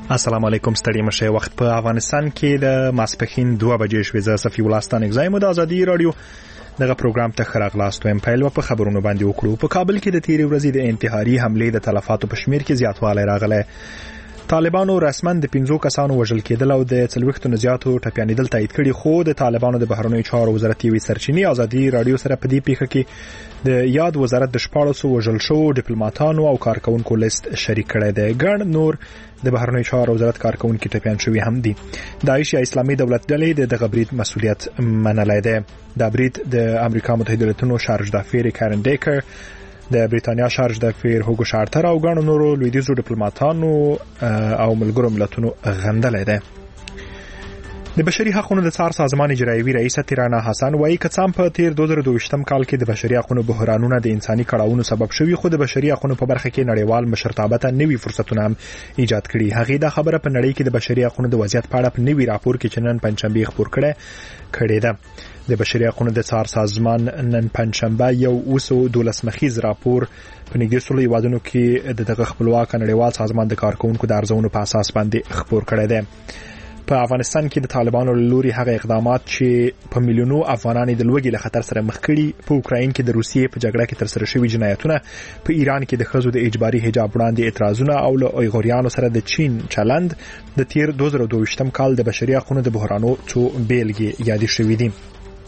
السلام علیکم ستړي مشه وخت په افغانستان کې د ماسپخین 2 بجې شوې ز صفي ولستان اگزایم د ازادي رادیو دغه پروګرام ته خراغلاست ویم پیل په خبرونو باندې وکړو. په کابل کې د تیرې ورځې د انتحاري حمله د تلفاتو په شمیر کې زیاتوالی راغلی. طالبانو رسما د 15 کسانو وژل کېدل او د 40 نه زیاتو ټپيانېدل تایید کړي، خو د طالبانو د بهرنیو چارو وزارت یوې سرچینې ازادي رادیو سره په دې پیښه کې د یاد وزارت د 14 وژل شو ډیپلوماټانو او کارکونکو لیست شریک کړی دی. ګڼ نور د بهرنیو چارو وزارت کارکونکو ټپيان شوي هم دي. داعش یا اسلامي دولت ډلې دغه برید مسؤلیت منلی دی. دا برید د امریکا متحده ایالاتونو شارج دافیر کارن ډیکر، د بریتانیا شارج دافیر هوګو شارتر او ګڼو نورو لویدیځو ډیپلوماټانو او ملګرو ملتونو غندلی دی. د بشري حقوقو د څار سازمان اجرایوي رئیس تیرانا حسن وایي که په تیر 2022 کال کې د بشري حقوقو بحرانونه د انساني کړاوونو سبب شوي، خو د بشري حقوقو په برخه کې نړیوال مشرتابه ته نوي فرصتونه هم ایجاد کړي. هغه دا خبره په نړۍ کې د بشري حقوقو د وضعیت په اړه په نوي راپور کې چې نن پنځشنبه خپور کړی ده. د بشري حقوقو د څار سازمان نن پنځشنبه یو 12 مخیز راپور په نږدې سلو هیوادونو کې دغه خپلواک نړیوال سازمان د کارکونکو د ارزونو په اساس باندې خپور کړی دی. په افغانستان کې د طالبانو لوري هغه اقدامات چې په میلیونو افغانان د لوږې له خطر سره مخ کړي، په اوکراین کې د روسیې په جګړه کې ترسره شوي جنایتونه، په ایران کې د ښځو د اجباري حجاب وړاندې اعتراضونه او له اویغوریانو سره د چین چلند، د تیر 2022 کال د بشري حقوقو د بحرانو څو بیلګې یادې شوې دي.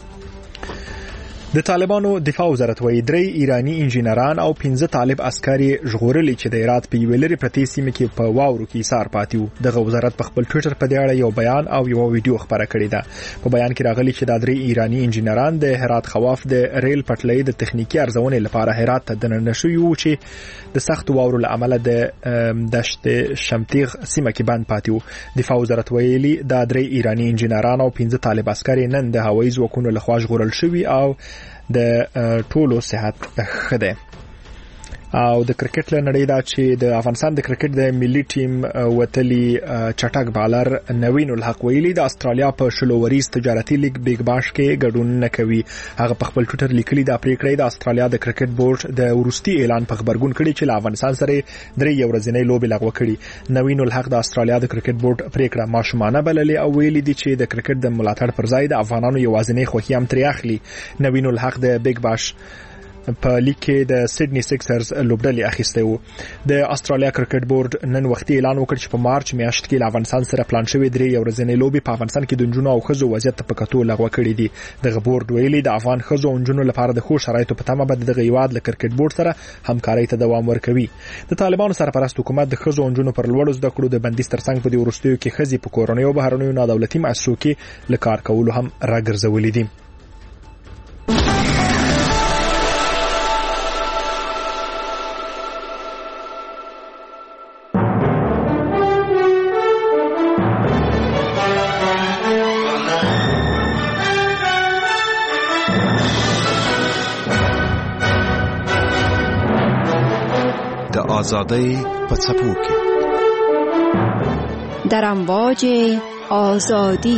د طالبانو دفاع وزارت وایي 3 ایرانی انجینران او 15 طالب عسکري ژغورلي چې د هرات په یوې لرې پرتې سیمه کې په واورو کې ایثار پاتې وو. دغه وزارت په خپل ټویټر په دې اړه یو بیان او یو ویډیو خبره کړې ده. په بیان کې راغلي چې دا 3 ایرانی انجینران د هرات خواف د ریل پټلۍ د تخنیکی ارزونې لپاره هرات ته دننه شوي وو چې د سخت واورو له امله د دشت شمتیغ سیمه کې بند پاتې وو. دفاع وزارت ویلي دا 3 ایرانی انجینران او 15 طالب عسکري نن د هوایي ځواکونو لخوا ژغورل شوي او د ټولو صحت ښه دی. او د کرکټ له نړۍ دا چې د افغانستان د کرکټ د ملي ټیم وتلی چټک بالر نوین الحق ویلي د استرالیا په شلووریز تجارتي لیگ بیگ باش کې ګډون نه کوي. هغه په خپل ټویټر لیکلي دا پریکړه د استرالیا د کرکټ بورډ د ورستي اعلان په خبرګون کړي چې له افغانستان سره 3 ورځنۍ لوبې لغوه کړي. نوین الحق د استرالیا د کرکټ بورډ پریکړه ماشومانه بللې او ویلي دي چې د کرکټ د ملاتړ پر ځای د افغانانو یوازینۍ خوښي هم ترې اخلي. نوین الحق د بیگ باش په لیگ کې د سیدنی سکسرز لوبډلې اخیسته وو. د استرالیا کرکټ بورډ نن وختي اعلان وکړ چې په مارچ میاشت کې له افغانستان سره پلان شوی 3 ورځنۍ لوبې په افغانستان کې د نجونو او ښځو وضعیت په کتو لغوه کړې دي. دغه بورډ ویلي د افغان ښځو او نجونو لپاره د ښو شرایطو په تمه بد دغه هیواد له کرکټ بورډ سره همکارۍ ته دوام ورکوي. د طالبانو سرپرست حکومت د ښځو او نجونو پر لوړو زده کړو د بندیز ترڅنګ په دې وروستیو کې ښځې په کورنۍ او بهرنیو نادولتي مؤسسو کې له کار کولو هم راګرځولې دي. آزادی په څپو کې در امواج آزادی.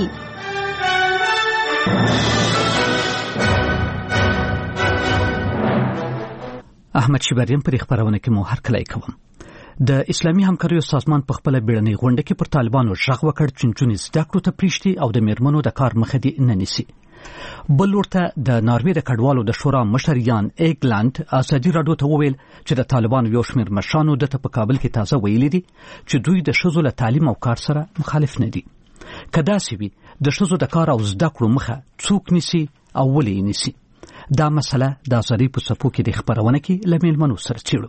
احمد شبریم پر خبرونه کې مو هرکلی کوم. د اسلامي همکاریو سازمان په خپل بیړنۍ غونډه کې پر طالبانو ژغ وکړ چې نجونې زده کړو ته پریږدي او د میرمنو د کار مخه دې نه نیسي. بل ورته د ناروې د کډوالو د شورا مشر یان ایګلند ازادي راډیو ته وویل چې د طالبانو یو شمېر مشرانو د په کابل کې تازه ویلي دي چې دوی د ښځو له تعلیم او کار سره مخالف نه دي. که داسې وي د ښځو د کار او زده کړو مخه څوک نیسي او ولې یې نیسي؟ دا مسله د ازادي په څپو کې د خبرونه کې له میلمنو سره څېړو.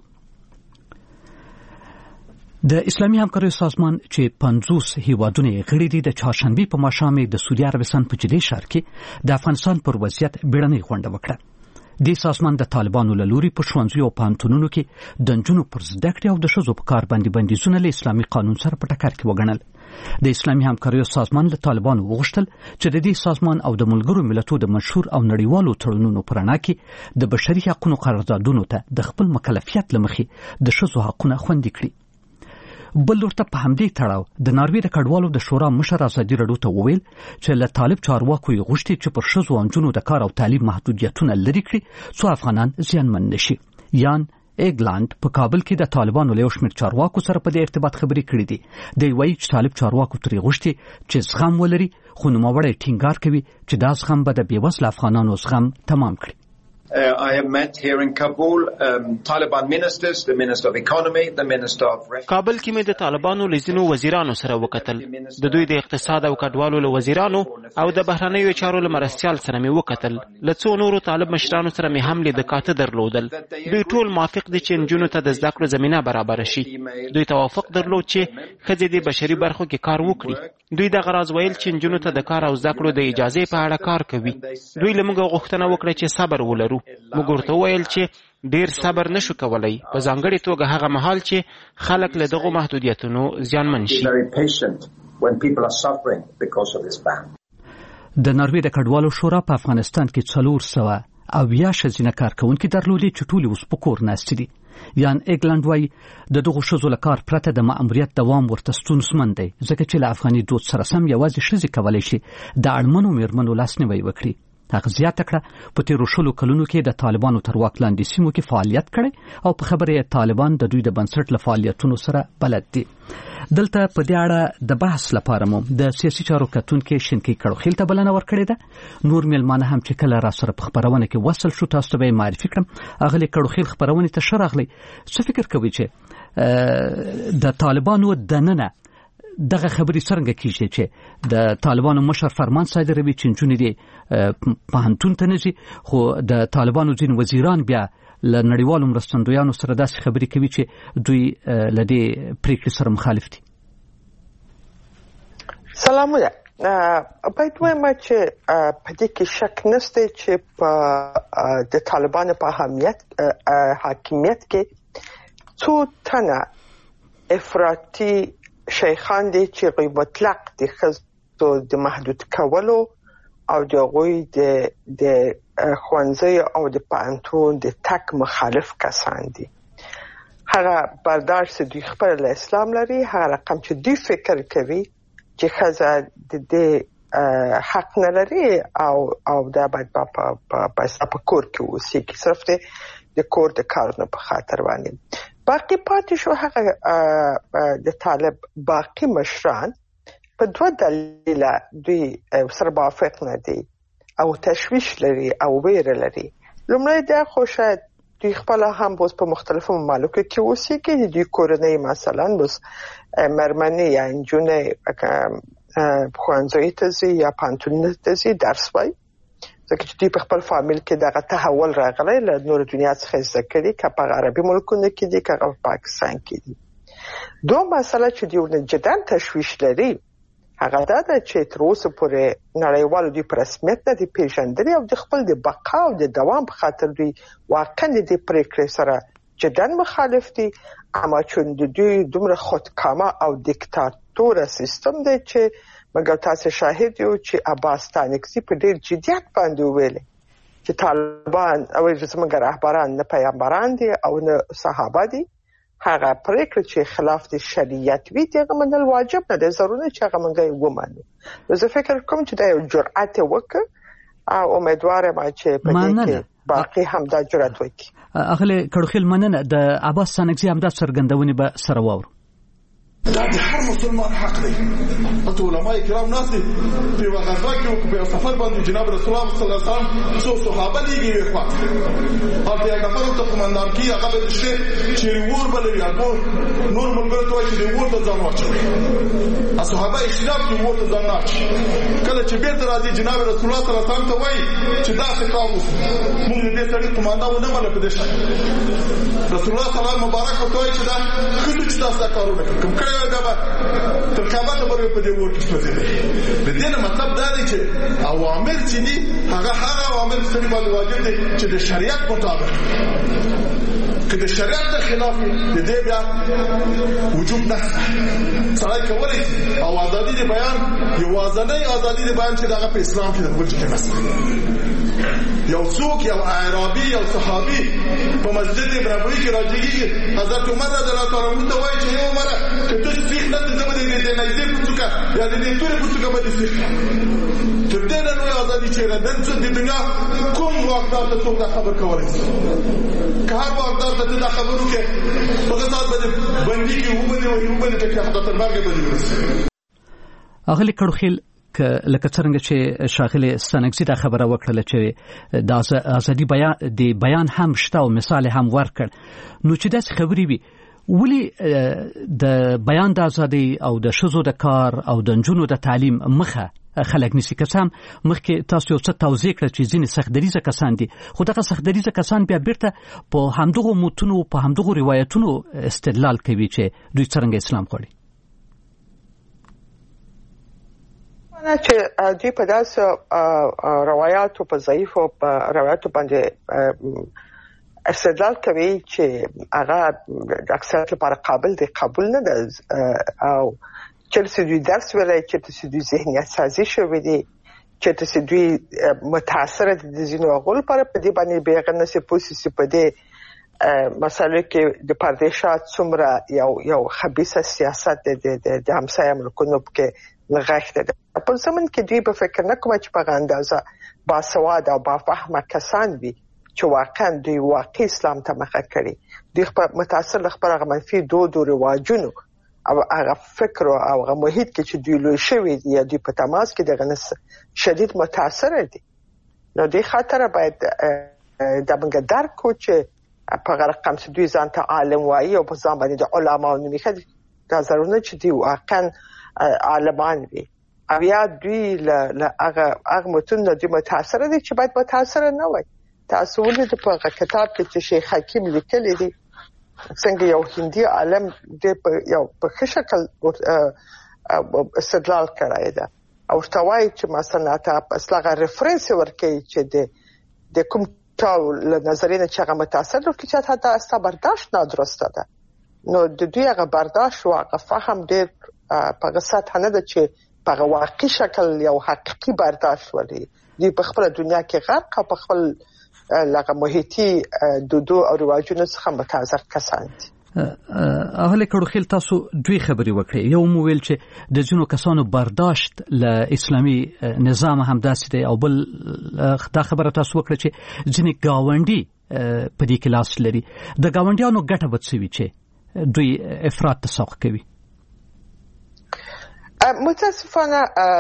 د اسلامي همکاریو سازمان چې 50 هیوادونه غړي دي د چهارشنبه په ماښام د سعودي عربستان په جدې ښار کې د افغانستان پر وضعیت بیړنۍ غونډه وکړه. د سازمان د طالبانو له لوري په ښوونځیو او پوهنتونونو کې د نجونو پر زده کړې او د ښځو په کار باندې بندیزونه له اسلامي قانون سره په ټکر کې وګڼل. د اسلامي همکاریو سازمان له طالبانو وغوښتل چې د دې سازمان او د ملګرو ملتونو د مشهور او نړیوالو تړونونو پر رڼا کې د بشري حقوقو قراردادونو ته د خپل مکلفیت له مخې د ښځو حقونه خوندي کړي. بل ورته په همدې تړاو د ناروې د کډوالو د شورا مشر ازادي راډیو ته وویل چې له طالب چارواکو یې غوښتي چې پر ښځو او نجونو د کار او تعلیم محدودیتونه لرې کړي څو افغانان زیانمن نشي. یان ایګلند په کابل کې د طالبانو له شمېر چارواکو سره په دې ارتباط خبرې کړې دي. دی وایي چې طالب چارواکو ترې غوښتي چې زغم ولري، خو نوموړی ټینګار کوي چې دا زغم به د بېوزله افغانانو زغم تمام کړي. I have met here in Kabul Taliban ministers, the Minister of Economy, the Minister of Refugees. کابل کې مې د طالبانو لزینو وزیرانو سره وکتل، د دوی د اقتصاد او کډوالو له وزیرانو او د بهرنیو چارو له مرستیال سره مې وکتل. له څو نورو طالب مشرانو سره مې هم لیدکاته درلودل. دوی ټول موافق دي چې نجونو ته د زده کړو زمینه برابر شي. دوی توافق درلود چې ښځې د بشري برخو کې کار وکړي. دوی دغه راز ویل چې نجونو ته د کار او زده کړو د اجازې په اړه کار کوي. دوی له موږ غوښتنه وکړه چې صبر ولرو. موږ ورته وویل چې ډیر صبر نشو کولای، په ځانګړې توګه هغه مهال چې خلک له دغو محدودیتونو زیانمن شي. د ناروې د کډوالو شورا په افغانستان کې 400 ښځینه کارکوونکي درلودي چې ټول اوس په کور ناست دي. یان ایګلند وایي د دغو ښځو له کار پرته د ماموریت دوام ورته ستونزمن دی، ځکه چې له افغاني دود سره سم یوازې ښځې کولی شي د اړمنو میرمنو لاسنیوی وکړي. هغه زیاته کړه په تیرو 10 کلونو کې د طالبانو تر واک لاندې سیمو کې فعالیت کړی او په خبره یې طالبان د دوی د بنسټ له فعالیتونو سره بلد دي. دلته په دې اړه د بحث لپاره مو د سیاسي چارو کتونکو شینکی کړوخیل ته بلنه ورکړې ده. نور میلمانه هم چې کله را سره په خبرونه کې وصل شو تاسو به معرفي کړم. اغلی کړوخیل خبرونه ته شراغلی څه فکر کوي چې د طالبانو دننه دغه خبرې څنګه کیږي چې د طالبانو مشر فرمان صادروي چې نجونې دي پوهنتون ته نه ځي، خو د طالبانو ځینې وزیران بیا له نړیوالو مرستندویانو سره داسې خبرې کوي چې دوی له دې پریکړې سره مخالف دي. سلامونه. باید وایم چې په دې کې شک نشته چې په د طالبانو په حاکمیت کې څو تنه افراطي شیخان دي چې غوی مطلق د ښځو د محدود کولو او د غوی د ښوونځي او د پوهنتون د تک مخالف کسان دي. هغه برداشت دوی خپل له اسلام لري، هغه رقم چې دوی فکر کوي چې ښځه د حق نه لري او دا باید په کور کې اوسېږي، صرف د کور د کارونو په خاطر باندې. باقی پاتې شو هغه د طالب باقی مشران په 2 دلیله دوی سره موافق نه دي او تشویش لري او ویره لري. لومړی دا خو شاید دوی خپل هم اوس په مختلفو ممالکو کې اوسېږي، دوی کورنۍ مثلا اوس مېرمنې یا نجونې ښوونځي ته ځي یا پوهنتون ته ځي درس وایي، ځکه چې دوی په خپل فامیل کې دغه تحول راغلی له نور دنیا څخه زده کړي، که په عربي ملکونو کې دي که په پاکستان کې دي. دوه مسله چې دوی جدا تشویش لري هغه دا ده چې تر اوسه پورې نړیوالو دوی په رسمیت نه دي پیژندلي او د خپل د بقا او د دوام په خاطر دوی واقعا د دې پرېکړې سره جدا مخالف دي. اما چون دوی دومره خودکامه او دیکتاتوره سیستم دی چې مګر تاسو شاهد یو چې عباس تانکزي په ډېر جدیت باندې ویلي چې طالبان او زموږ رهبران نه پیغمبران دي او نه صحابه دي. هغه پرېکړه چې خلاف د شریعت وي دغه منل واجب نه دی، ضروري چې هغه موږ ومنو. زه فکر کوم چې دا یو جرأت وکړ او امیدوارم چې په دې کې باقي هم دا جرأت وکړي. اغلی کړوخیل مننه. د عباس تانکزي هم دا څرګندونې به سره واورو. دا د هر مسلمان حق دی. ته علماء کرام ناس دي په غزا کې په سفر باندې جناب رسول الله صلی الله علیه وسلم څو صحابه دیږي خو او بیا غفر ته قومندان کی هغه د شي چې ور بلوي هغه نور ملګرو ته چې ور ته ځان واچوي. صحابه اشراف کې ور ته ځان واچوي. کله چې بیرته راځي جناب رسول الله صلی الله علیه وسلم ته وایي چې دا څه کار وکړو، موږ دې سړي قومندان نه مله په دې شي. رسول الله صلی الله علیه مبارک ته وایي چې دا خو چې تاسو کارونه کوم کړی دا تر کابه ته ورې په دې ورته شوځي. د دې نه مطلب دا دی چې اوامر چې دي هغه اوامر سړي باندې واجب دي چې د شریعت مطابق، که د شریعت د خلاف د دې بیا وجوب نه سړی کولی او ازادي د بیان یوازینۍ ازادي د بیان چې دغه په اسلام کې د بل څه نه یو څوک یو عربي یو صحابي په مسجد نبوي کې راځي حضرت عمر رضی الله تعالی عنہ ته وایي چې عمر ته څه فکر نه دې نه دې نه دې پوښتنه یا دې تورې پوښتنه باندې څه ډېره لویه ازادي چیرې نن د دنیا کوم واکدار ته څوک دا خبر کولی شي که هر واکدار ته ته دا خبر وکړې هغه ساعت به دې بندي کړي وبلې ټکي حتی تر مرګه به دې ورسي. اغلې کړوخیل لکه څنګه چې شاغلي ستانکزي دا خبره وکړه چې د ازادي بیان هم شته او مثال هم ورکړ نو چې داسې خبرې وي ولې د بیان د ازادي او د ښځو د کار او د نجونو د تعلیم مخه خلک نسی کسان مخکې تاسو یو څه توضیح کړ چې ځینې سختدریزه کسان دي خو دغه سختدریزه کسان بیا بیرته په همدغو متونو په همدغو روایتونو استدلال کوي چې دوی څنګه اسلام غواړي چې دوی په داسې روایاتو په ضعیفو روایاتو باندې استدلال کوي چې هغه د اکثریت لپاره قابل دی قبول نه ده او چې دوی درس ویلای چې دوی ذهنیت سازي شوی دی چې دوی متاثر دي د ځینو هغو لپاره په دې باندې بیغه نسي پوسي په دې مسله کې د پردیشات څومره یو خبيثه سیاست د همسایه ملکونو کې لغښته ده په زمون کې دوی په فکر نه کوم چې په اندازه باسواد او بافهمه کسان وي چې واقعا دوی واقعي اسلام ته مخه کړي دوی متاثر خبره منفي دود او رواجونو او هغه فکر او هغه محیط کې چې دوی لوي شوی یا دوی په تماس کې دغه شدید متاثر دي نو دوی خاطر باید د موږ درکو چې په رقم چې دوی ځان ته عالم وایي او په ځان باندې د علماو نومې دا ضروري چې دوی واقعا عالمان وي او یا دوی له هغه متون دوی متاثر دي چې باید متاثر نه وي تاسو ولې په کتاب کې چې شیخ حکیم لیکلی دی څنګه یو هندي عالم د یو په شکل استدلال کړی دی او توای چې مثلا تاسو هغه ریفرنس ورکړي چې د کوم ټول نظرینه چې هغه متاثر دي چې حتی استا برداشت نه درسته ده نو د دوی هغه برداشت او هغه فهم ډېر په غسات نه ده چې په واقعي شکل یو حقيقي برداشت ولري دوی په خپل دنیا کې غرق او په خپل لکه محیطي دودو او رواجونو څخه متاثر کسان دي. اهله کړوخیل تاسو دوی خبري وکړي یو مو ویل چې د ځینو کسانو برداشت له اسلامي نظام هم داسې دی او بل دا خبره تاسو وکړه چې ځینې گاونډي په دې کې لاس لري د گاونډیانو ګټه وڅوي چې دوی افراط تسوق کوي. متاسفانه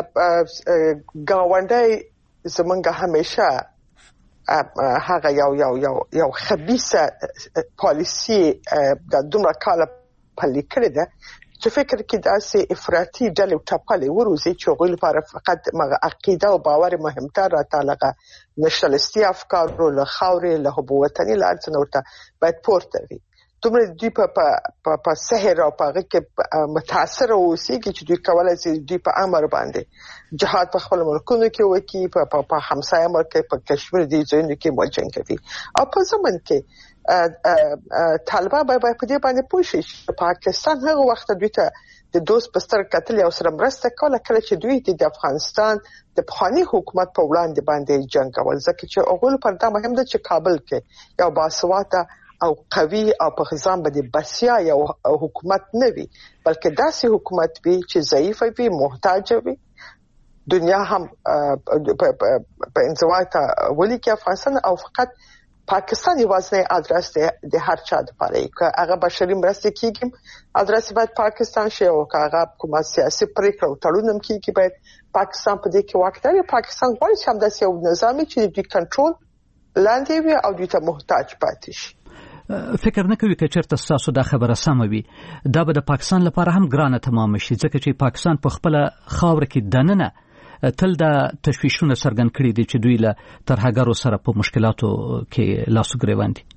گاونډي زمونږ همیشه هغه یو خبيثه پالیسی د دومره کاله پلي کړې ده چې فکر کې داسې افراطي ډلې ټاپلې وروزي چې غوړي لپاره فقط عقیده او باور مهمتر راټالغه نشلستي افکار له خاورې له وطني لارڅ نورته باید پورته وي دومره دوی په سحر او په کې متاثر اوسي چې دوی کولای شي دوی په امر باندې جهاد په خپل ملکونو کې وکي په همسایه ملک په کشمیر دی ځینې کې موجنګ کوي او په زمون کې طالبان به په دې باندې پوښي چې پاکستان هغه وخت دوی ته د دوست پستر قتل او سره مرسته کوله کله چې دوی د افغانستان د پخوانی حکومت په وړاندې باندې جنگ کول ځکه چې هغه پر دا مهم ده چې کابل کې یو باسواده او قوي او په ځان باندې بسیا یو حکومت نه وي بلکې داسې حکومت وي چې ضعیف وي محتاج وي دنیا هم په انزوا ته ولي کې افغانستان او فقط پاکستان یوازې ادرس د هر چا لپاره که هغه بشري مرسته کیږي ادرس باید پاکستان شي او که هغه کومه سیاسي پریکړه او تړون کیږي باید پاکستان په دې کې واکداري پاکستان غواړي چې هم داسې یو نظام چې د کنټرول لاندې وي او دوی ته محتاج پاتې شي. فکر نه کوي چې چیرته تاسو دا خبره سم وي دا به د پاکستان لپاره هم ګرانه تمام شي ځکه چې پاکستان په خپل خاور کې دننه تل دا تشویشونه څرګند کړي دي چې دوی له ترهګرو سره په مشکلاتو کې لاسو ګریوان دي.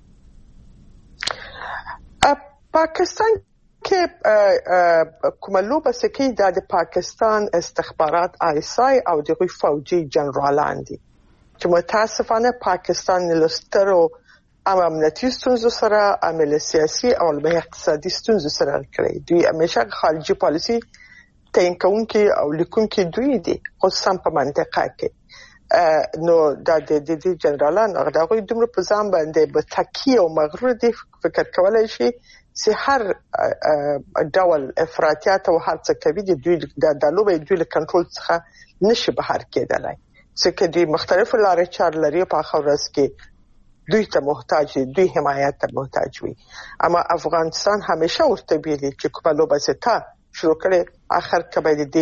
پاکستان کې کومه لوبه سکی د پاکستان استخبارات آیسای او د فوجي جنرالان دي چې متاسفانه پاکستان لسترو امنیتي ستونزو سره عمل سیاسي او اقتصادي ستونزو سره کړی دوی همیشه خارجي پالیسي تعیین کوونکي او لیکونکي دوی دي خصوصا په منطقه کې نو د جنرالان هغه دغه دومره په ځان باندې به تکیه او مغرور دي فکر کولای شي چې هر ډول افراطیات او هر څه کوي دوی د لوبې دوی له کنټرول څخه نشي بهر کېدلای ځکه دوی مختلف لارې چار لري په خورس کې دوی ته محتاج دي، دوی حمایت ته محتاج وي. اما افغانستان همیشه ورته ویلي چې کومه لوبه چې تا شروع کړي اخر کبه دې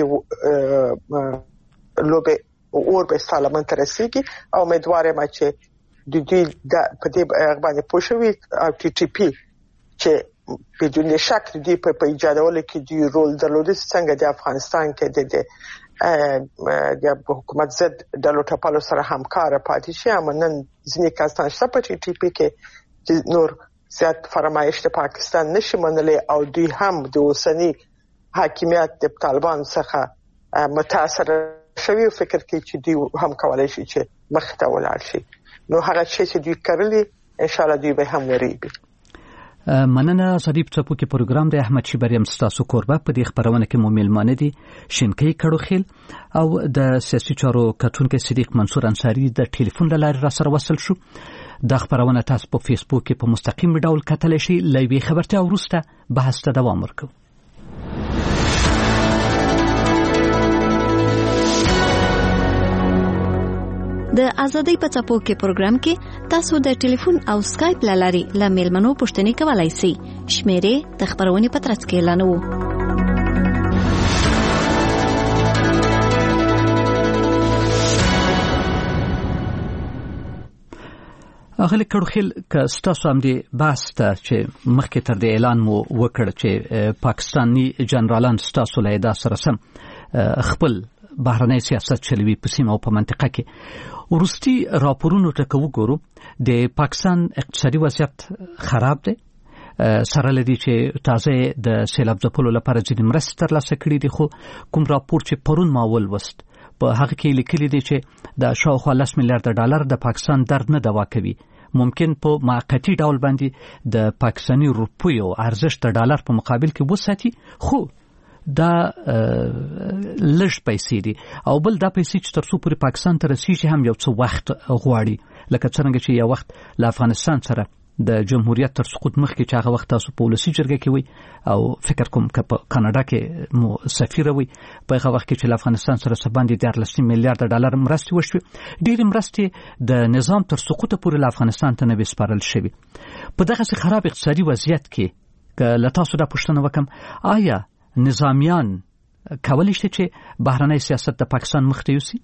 لوبه اور به سالمن تر رسیږي او امیدوار یم چې دوی په دې باندې پوښوي او ټي ټي پی چې بدون شک دوی په ایجادولو کې دوی رول درلود څنګه د افغانستان کې د حکومت ضد ډلو ټپلو سره همکار پاتې شي. اما نن ځینې کسان شته په ټي ټي پی کې چې نور زیات فرمایش د پاکستان نشي منلي او دوی هم د اوسنی حاکمیت د طالبان څخه متاثر شوی فکر کوي چې دوی هم کولای شي چې مخته ولاړ شي. نو هغه چې دوی کړلي ان شاء الله دوی به هم وریږي. مننه. صدیق څپوکي پروګرام د احمد شیبریم ستاسو کوربه په دې خبرونه کې مو میلمانه دي شینکۍ کړوخیل او د سیاسي چارو کتونکو صدیق منصور انصاری د ټلیفون لارې را سره وصل شو. دا خبرونه تاسو په فیسبوک کې په مستقیم ډول کتلی شئ. لوي خبرته وروسته بحث ته دوام ورکوو. د ازادۍ په څپو کې پروګرام کې تاسو د ټلیفون او سکایپ لاري له میلمنو پوښتنې کولای شئ. شمیرې د خبرونې په ترڅ کې اعلانوو. اغلی کړوخیل که ستاسو هم دی بحث ته چې مخکې تر دې اعلان مو وکړ چې پاکستانی جنرالان ستاسو له ادعا سره سم خپل بهرنی سیاست چلوي په سیمه او په منطقه کې. ورستي راپورونو ته وګورو د پاکستان اقتصادي وضعیت خراب دی. سره لدی چې تازه د سیلاب ځپلو لپاره ځینې مرستې ترلاسه کړي دي، خو کوم راپور چې پرون ما ولوست په هغه کې لیکلي دي چې د شاوخوا 10 میلیارډ ډالر د پاکستان درد نه دوا کوي. ممکن په موقتی ډول باندې د پاکستاني روپیو ارزښت د ډالر په مقابل کې وساتي، خو دا لږ پیسې دي او بل دا پیسې چې ترڅو پورې پاکستان ته رسیږي هم یو څه وخت غواړي. لکه څنګه چې یو وخت له افغانستان سره د جمهوریت تر سقوط مخکې چې هغه وخت تاسو په ولسی جرګه کې وي او فکر کوم که په کاناډا کې مو سفیر وي، په هغه وخت کې چې له افغانستان سره سباندې 13 میلیارډ ډالر مرستې وشوي. ډېرې مرستې د نظام تر سقوط پورې له افغانستان ته نه سپارل شوي. په دغه خراب اقتصادي وضعیت کې که له تاسو دا پوښتنه وکم، آیا نظامیان کولی شي چې بهرنی سیاست د پاکستان مخته یوسي؟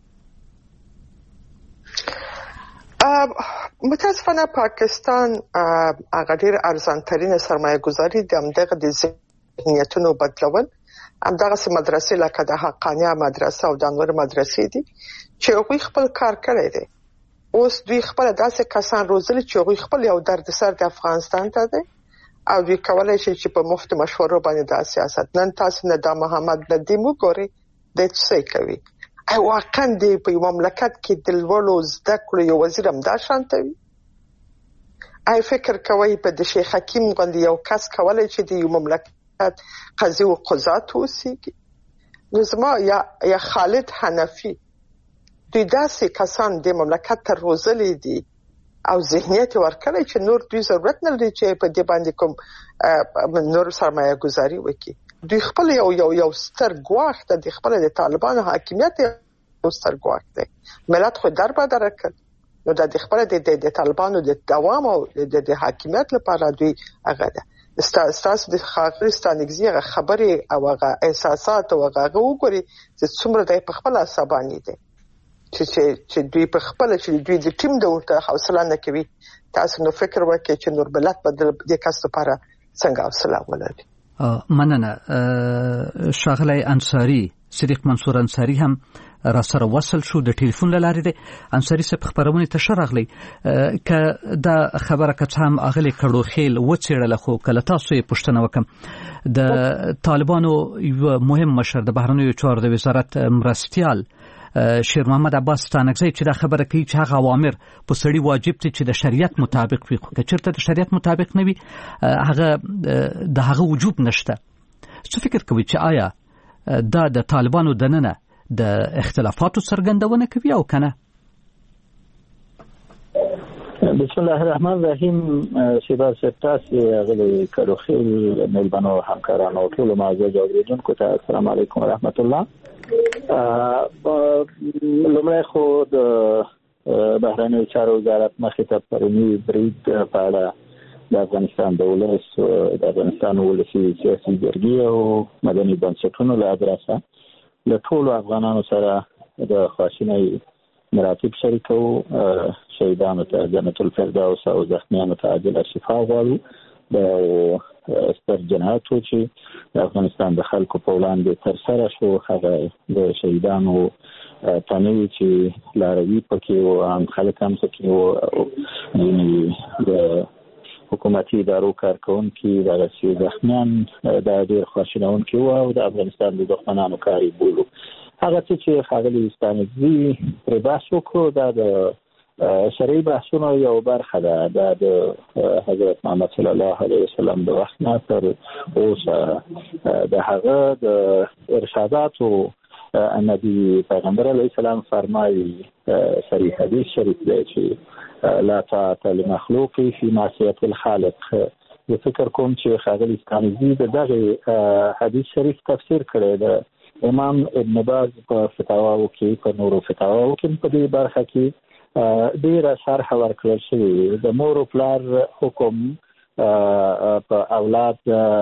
متاسفانه پاکستان هغه ډېر ارزانترینه سرمایه گذاري د همدغه د ذهنیتونو بدلول، همدغه مدرسې لکه د حقانیه مدرسه او د نور مدرسې دي چې هغوی خپل کار کړی دی. اوس دوی خپل داسې کسان روزلي چې هغوی خپل یو دردسر د افغانستان ته دی او دوی کولای شي چې په مفت مشورو باندې دا سیاست نن تاسو نه د محمد ندیم وګورئ د څه کوي. ای واقعا دی په یو مملکت کې د لوړو زده کړو یو وزیر هم دا شانته وي. ای فکر کوي په د شیخ حکیم غوندې یو کس کولای چې د یو مملکت قضیه او قضات وسیږي. نو زما یا خالد حنفي دوی داسې کسان د مملکت ته روزلي دي او ذهنیت ورکړي چې نور دوی ضرورت نه لري چې په دې باندې کوم نور سرمایه گذاري وکړي. دوی خپل یو ستر ګواښ ته د خپل د طالبانو حاکمیت یو ستر ګواښ دی. ملت خو دربدره کړ، نو د خپل د طالبانو د دوام او د حاکمیت لپاره دوی هغه ده ستاسو د خاغستانګزي خبرې او هغه احساسات او هغه وګوري چې څومره د خپل عصباني دي چې دوی په خپل چې دوی د ټیم د ورته حوصله نه کوي. تاسو نو فکر وکړئ چې نور بلد بدل د کس لپاره څنګه حوصله ولري. مننه. شاغلی انصاری، صدیق منصور انصاری هم را سره وصل شو د ټلیفون لارې دی. انصاری صاحب خبرونه ته شرغلی که دا خبره که هم اغلی کړوخیل وڅېړله، خو کله تاسو یې پوښتنه وکم د طالبانو یو مهم مشر د بهرنیو چارو د وزارت مرستیال شیر محمد عباس ستانکزی چې دا خبره کوي چې هغه اوامر په سړي واجب دي چې د شریعت مطابق وي، خو که چېرته د شریعت مطابق نه وي هغه د هغه وجوب نشته. څه فکر کوي چې آیا دا د طالبانو دننه د اختلافاتو څرګندونه کوي او کنه؟ بسم الله الرحمن الرحیم. شیبا سپتاس غلی کړوخیل ملبانو همکارانو ټول معزز اوریدونکو ته السلام علیکم ورحمت الله. لومړی خو د بهرنیو چارو وزارت مخې ته پرونی برید په اړه د افغانستان د ولس د افغانستان ولسي سیاسي جرګې او مدني بنسټونو له ادرسه له ټولو افغانانو سره د خواشینۍ مراتب شریکو، شهیدانو ته جنت الفردوس او زخمیانو ته عاجله شفا غواړو. د ستر جنایتو چې د افغانستان د خلکو په وړاندې ترسره شو، هغه د شهیدانو تنوي چې لاروي پکې او عام خلک هم پکې او د حکومتي ادارو کارکونکي دغه زخمیان د ډېر خواشینونکي وو او د افغانستان د دښمنانو کاری بولو. هغه چې ښاغلي ستانکزي پرې بحث وکړو دا د شرعي بحثونو یو برخه ده. دا د حضرت محمد صلی الله علیه وسلم د وخت نه تر اوسه د هغه د ارشاداتو نبی پیغمبر علیه السلام فرمایي، صریح حدیث شریف دی چې لا طاعة لمخلوق فی معصیة الخالق. زه فکر کوم چې ښاغلي ستانکزي دغه حدیث شریف تفسیر کړی دی. امام ابن باز په فتاواو کې په نورو فتاواو کې په دې برخه کې ډېره شرح ورکړل شوې. د مور او پلار حکم په اولاد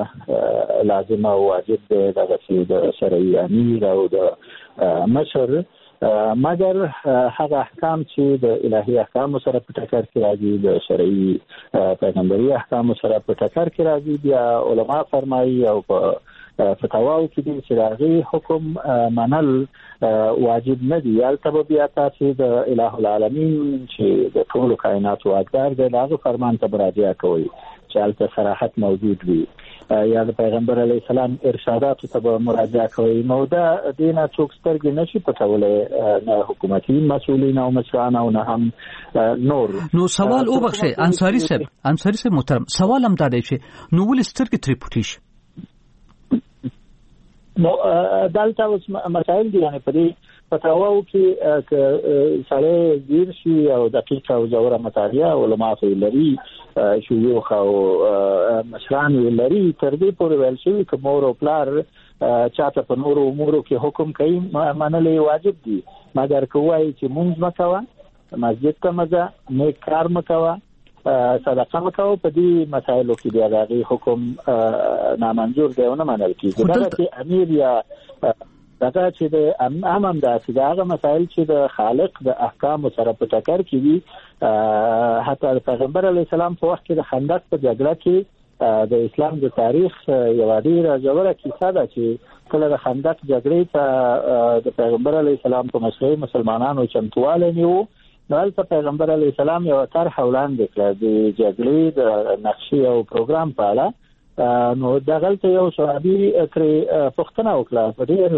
لازم او واجب دی، دغسې د شرعي امیر او د مشر، مګر هغه احکام چې د الهي احکامو سره په ټکر کې راځي، د شرعي پیغمبري احکامو سره په ټکر کې راځي، بیا علما فرمایي او په فتاواو کې دي چې هغه حکم منل واجب نه دي. هلته به بیا تاسو د اله العالمین چې د ټولو کائنات واکدار دی هغه فرمان ته مراجعه کوئ چې هلته صراحت موجود وي، یا د پیغمبر علیه السلام ارشاداتو ته به مراجعه کوئ. نو دا دینه څوک سترګې نشي پټولی، نه حکومتي مسؤلین او مشران او نه هم نور. نو سوال وبخښئ انصاري صاحب محترم، سوال هم دا دی چې نو ولې سترګې ترې پټې شي؟ نو دلته اوس مسائل دي، یعنی په دې فتاواو کې سړی ګیر شي او دقیق او ژوره مطالعه علما لري، شيوخ او مشران لري، تر دې پورې ویل شوي که مور او پلار چاته په نورو امورو کې حکم کوي منل واجب دي، مګر که وایي چې مونځ مه کوه، مسجد ته مه ځه، نیک کار مه کوه، صدقه مکو، په دې مسایلو کې بیا دغه حکم نامنظور دی او نه منل کېږي. دغه چې امیر یا دغه چې د امام داسې دغه مسایل چې د خالق د احکامو سره په ټکر کې وي. حتی پیغمبر علیه السلام په وخت کې د خندق په جګړه کې د اسلام د تاریخ یوه ډېره ژوره کیسه ده چې کله د خندق جګړې ته د پیغمبر علیه السلام په مشرۍ مسلمانانو چمتوالی نیو، نو هلته پیغمبر علیه السلام یوه طرحه وړاندې کړه د جګړې د نقشې او پروګرام په اړه. نو دغلته یو صحابي ترې پوښتنه وکړه په ډېر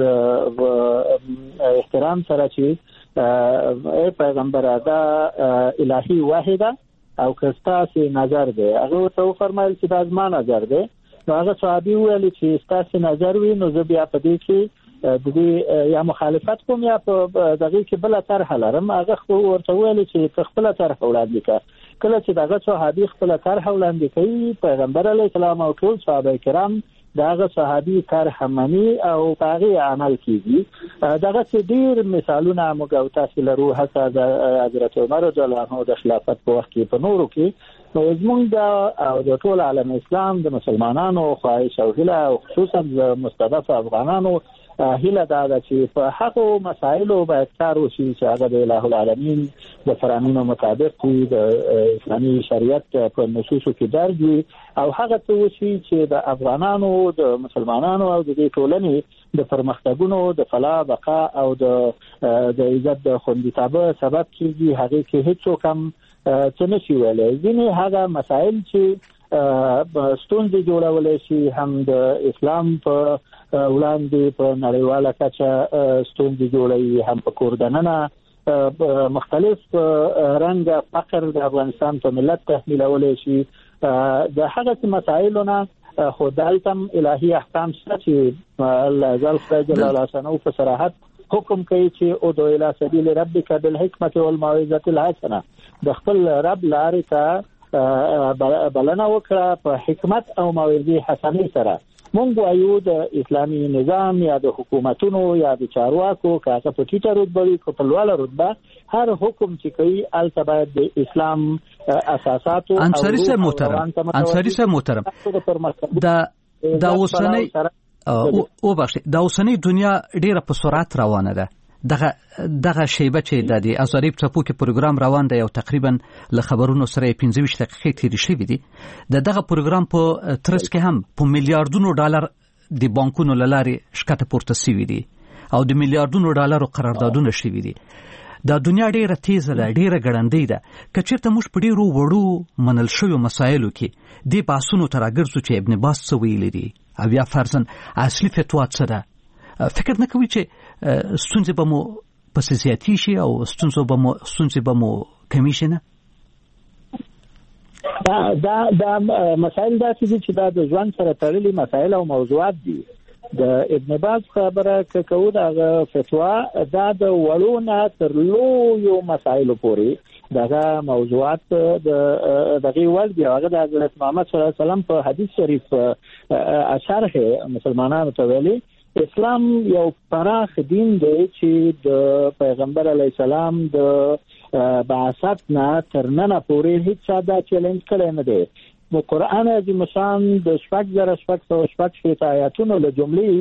احترام سره چې ای پیغمبره دا الهي وحی ده او که ستاسې نظر دی؟ هغه ورته وفرمایل چې دا زما نظر دی. نو هغه صحابي وویل چې ستاسې نظر وي نو زه بیا په دې کې د دې یا مخالفت کوم یا په دغه کې بل طرح لرم. هغه خو ورته ویل چې خپل طرح وړاندې کړه. کله چې دغه صحابي خپل طرح وړاندې کوي، پیغمبر علیه السلام او ټول صحابه کرام دغه صحابي طرح مني او هغه عمل کیږي. دغه چې ډیر مثالونه موږ او تاسو لرو، حتی د حضرت عمر رضی الله عنه د خلافت په وخت کې په نورو کې. نو زموږ او د ټول عالم اسلام د مسلمانانو خواهش او هیله او خصوصا د مستضعف افغانانو هیله دا ده چې په هغو مسایلو باید کار وشي چې هغه د اله العالمین د فرامینو مطابق وي، د اسلامي شریعت په نصوصو کې درج وي، او هغه څه وشي چې د افغانانو د مسلمانانو او د دې ټولنې د پرمختګونو د فلاح بقا او د عزت د خوندیتابه سبب کېږي. هغې کې هېڅوک هم څه نشي ویلی. ځینې هغه مسایل چې ستونزې جوړولی شي هم د اسلام په وړاندې په نړیواله کچه ستونزې جوړوي، هم په کور دننه مختلف رنګ فقر د افغانستان په ملت تحمیلولی شي. د هغه مسایلو نه خو دلته هم الهي احکام شته چې الله عزوجل خدای جل جلاله په صراحت حکم کوي چې ادعو الی سبیل ربک بالحکمة والموعظة الحسنه، د خپل رب لارې ته بلنه وکړه په حکمت او موعظې حسنې سره. مونږ وایو د اسلامي نظام یا د حکومتونو یا د چارواکو کاغه په ټیټه رتبه وي په لوړه رتبه هر حکم چې کوي البته باید د اسلام اساساتو انصاری صاحب محترم دا اوسنۍ دنیا ډیره په سرعت روانه ده. دغه شیبه چې د ازادي ټاپو کې پروګرام روان دی او تقریبا له خبرونو سره 15 دقیقې تیرې شوې دي. دغه پروګرام په ترڅ کې هم په میلیارډونو ډالر د بانکونو لارې شکته پورته شوې دي او د میلیارډونو ډالرو قراردادونه شوې دي. دا دنیا ډیره تیزه ده، ډیره ګړندۍ ده. کچېرته موږ په ډیرو وړو منل شویو مسایلو کې د باسونو تراګرځو چې ابن باز څه ویلي دي او یا فرضاً اصلي فتوا څه ده، فکر نه کوي چې ستونزې به مو پس زیاتی شي او ستونزې به مو کمی شي؟ نه، دا مسایل داسې دي چې دا د ژوند سره تړلي مسایل او موضوعات دي. د ابن باز خبره کوو دغه فتوا دا د وړو نه تر لویو مسایلو پورې دغه موضوعات دغه ول دی. هغه د حضرت محمد صلی الله علیه وسلم په حدیث شریف اشاره مسلمانانو ته ویلي اسلام یو پراخ دین دی چې د پیغمبر علی السلام د بعثت نه تر نن پورې هیڅ دا چیلنج کړی نه دی. قرآن عظیم شان د 6,600 آیاتونو له جملې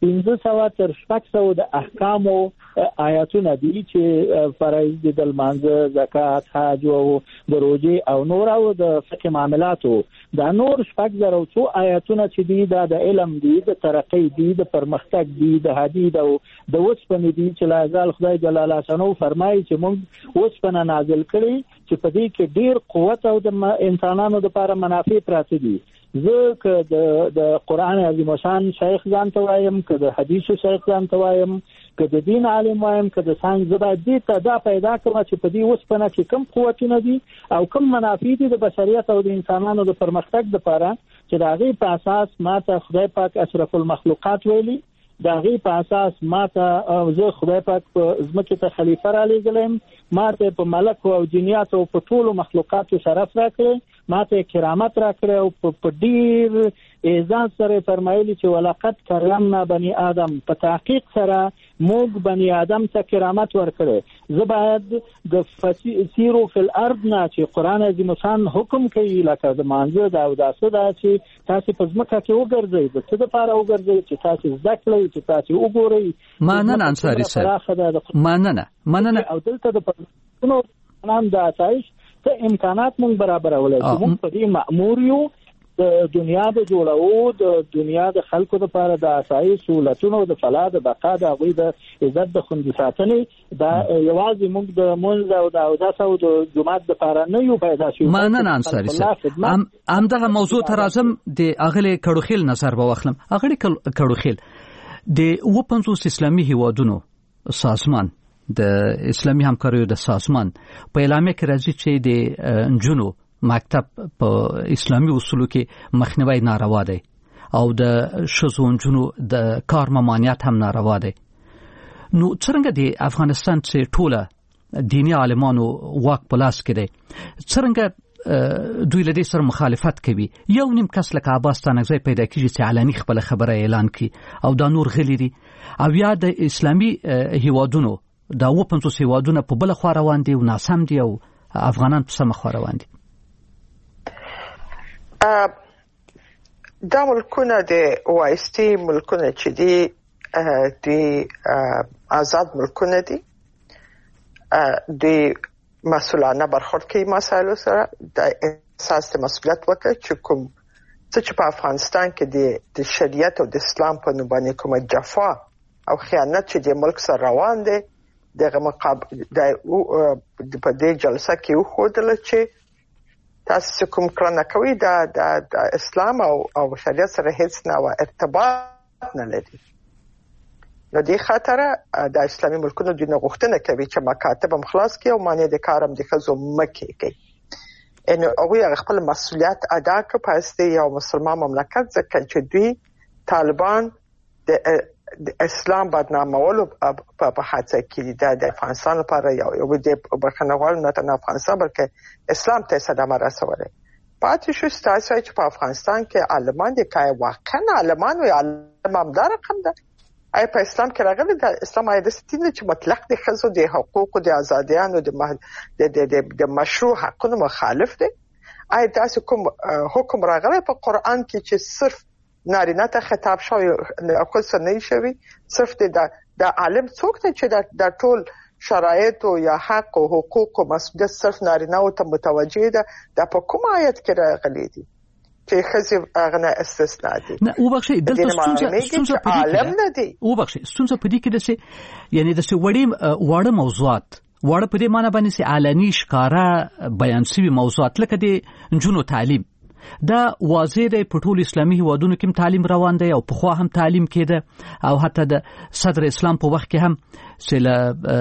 1500 تر 600 د احکامو آیاتونه دي چې فرایض د لمانځه، زکات، حج او د روزي او نور او د فقه معاملاتو دا نور 600 آیاتونه چې دي دا د علم دي، د ترقی دي، د پرمختګ دي، د حدید او د وسپنې دي چې لازال خدای جلاله شانو فرمایي چې موږ وسپنه نازل کړي چې په دې کې ډیر قوت او د انسانانو لپاره منافع پراته دي. زه که د قرآن عظیم شان شیخ ځان ته وایم، که د حدیثو شیخ ځان ته وایم، که د دین عالم وایم، که د ساينس زبا دې ته دا پیدا کړم چې په دې وسپنه کې کم قوتونه دي او کم منافع دي د بشریت او د انسانانو د پرمختګ لپاره چې د هغې په اساس ماته خدای پاک اشرف المخلوقات ویلي، د هغې په اساس ماته زه خدای پاک په ځمکې ته خلیفه را لېږلی، ماته په ملک او جنیات او په ټولو مخلوقاتو شرف راکړی، ماته کرامت راکړی او په ډیر اعزاز سره فرمایلی چې ولقد کرمنا بني آدم، په تحقیق سره موږ بني آدم ته کرامت ورکړی. زه باید د سیرو فی الارض نه چې قرآن عظیم شان حکم کوي لکه د مانځه دا او داسه دا چې تاسو په ځمکه کې وګرځئ، د څه دپاره وګرځئ چې تاسو زده کړئ، چې تاسو وګورئ. مننه انصاري صاحب، مننه او دلته د پښتنو نام د اسایش ته امکانات مونږ برابرولای چې مونږ په دې مأمور یو د دنیا د جوړو د دنیا د خلکو لپاره د اسایي سہولتونو د فلاح د بقا د غوي د عزت د خوندي ساتنې دا یوازې موږ د مونږ او د اوداسه او د جماعت لپاره نه یو پیدا شو. مننه انصاري صاحب. همدغه موضوع ته راځم د اغلی کړوخیل نظر به واخلم. اغلی کړوخیل د 50 اسلامي هیوادونو سازمان د اسلامي همکاریو د سازمان په اعلامیه کې راځي چې د جنو مکتب په اسلامي اصولو کې مخنیوي ناروا دی او د ښځو جنو د کار ممانعت هم ناروا دی. نو څنګه د افغانستان چې ټوله دینی عالمانو واک په لاس کې دی څنګه دوی له دې سره مخالفت کوي؟ یو نیم کس لکه عباس تانکزی پیدا کیږي چې علني خپل خبره اعلان کړي او دا نور غلي دي او یا د اسلامي هیوادونو دا 50 هیوادونه په بل خوا روان دي او ناسم دي او افغانان په سم خوا روان دي. دا ملکونه د وایستی ملکونه چې دي د آزاد ملکونه دي د مسؤلانه برخورد کوي مسایلو سره د احساس د مسؤلیت وکړي چې کوم چې په افغانستان کې د شریعت او د اسلام په نوم باندې کومه جفا او خیانت چې د ملک سره روان دي دغه مقابل د په دې جلسه کې وښودل چې تاسو کوم کړنه کوي د اسلام او شریعت سره هیڅ نه ارتباط نه لري. نو دې خاطر د اسلامي ملکونو د غوښتنه کوي چې مکاتب هم خلاص کړي او معنی د کارم د خزو مکه کوي. ان هغه خپل مسؤلیت ادا کوي پس د یو مسلمان مملکت ځکه چې دوی طالبان د اسلام بدنامولو په هڅه کې د افغانستان لپاره یو د بخنوال نه تنه افغانستان بلکې اسلام ته صدمه رسولې. پاتې شو ستاسو چې په افغانستان کې عالمان دي کای واقعا عالمان او عالم همدار رقم ده آیا په اسلام کې راغلي د اسلام آیت ستین چې مطلق د خزو د حقوق او د ازادیانو د مشروع حقونو مخالف دي آیا تاسو کوم حکم راغلی په قران کې چې صرف نارینه ته خطاب شوی او خصوصا نه شوی صرف د عالم څوک ته چې د ټول شرایط او یا حق او حقوق او مسؤلیت صرف نارینه او ته متوجه ده د په کوم آیت کې راغلي دي چې خزه غنه استثناء دي نه وبخښي دلته ستونزه عالم نه دي وبخښي ستونزه په دې کې ده یعنی د وړه موضوعات وړه په دې معنی باندې چې علني ښکارا بیان شوی موضوعات لکه د جنونو تعلیم دا واضح دی په ټول اسلامي هیوادونو کې تعلیم روان دی او په خو هم تعلیم کېده او حتی د صدر اسلام په وخت کې هم سله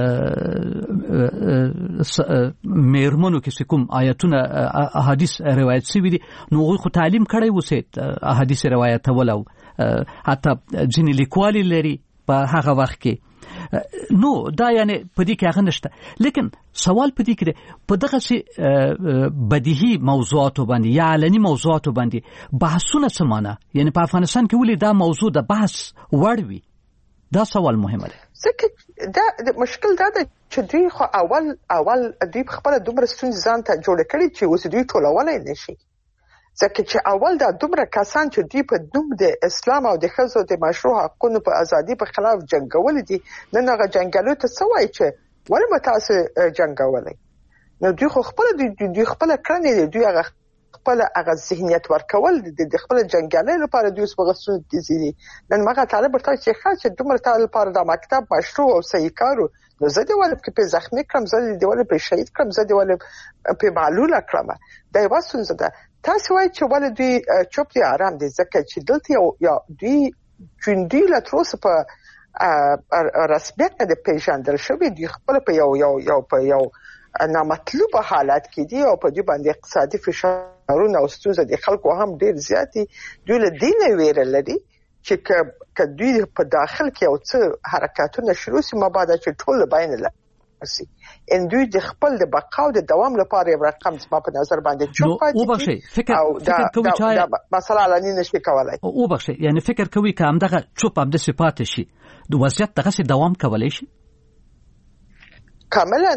مېرمنو کې کوم آیاتونه احادیث روایت شوي دي نو خو تعلیم کړی وسید احادیث روایت ولو حتی ځینې لیکوالي لري په هغه وخت کې نو دا یعنی په دې کې هغه نشته لیکن سوال په دې کې په دغه سي بدیهي موضوعات باندې یا علني موضوعات باندې بحثونه سمانه یعنی په افغانستان کې ولې دا موضوع د بحث وړ وي دا سوال مهمه دی ځکه دا مشکل دا ده چې دوی خو اول دوی خپل دومره ستونزې ځان ته جوړ کړي چې اوس دوی ټولولای نشي ځکه چې اول دا دومره کسان چې دوی په نوم د اسلام او د ښځو د مشروع حقوقو په ازادي په خلاف جنگول دي نن هغه جنگالو ته څه وایي چې ولې متاسه جنگولای نو دوی خو خپل دوی خپل کړنې دوی هغه خپل هغه ذهنیت ورکول د خپل جنگالو لپاره دوی وسوغسون دي نن مګه طالب ورته چې خاصه دومره طالب لپاره د مکتب مشروع او صحیح کارو نو زه دی ولې په زخمی کړم زه دی ولې په شهید کړم زه دی ولې په معلول کړم دا یو څه ده تاسو وایئ چې ولې دوی چوپ دي آرام دي ځکه چې دلته یا دوی ژوندي لا تر اوسه په رسمیت نه پیژندل شوي دي خپل په یو نامطلوبه حالت کې دي او په دې باندې اقتصادي فشارونه او ستونزې د خلکو هم ډېر زیات دي دوی له دې نه ویره لري چې که دوی په داخل کې یو څه حرکاتونه شروع شي مبادا چې ټول باندې لاسي ان دوی د خپل د بقا او د دوام لپاره یو رقم ما په نظر باندې چوپ پاتې فکر کوي چې مثلا علني نشي کولای او بخښي یعنی فکر کوي که همدغه چوپ هم د صفات شي د وضعیت دغه سي دوام کولای شي کاملا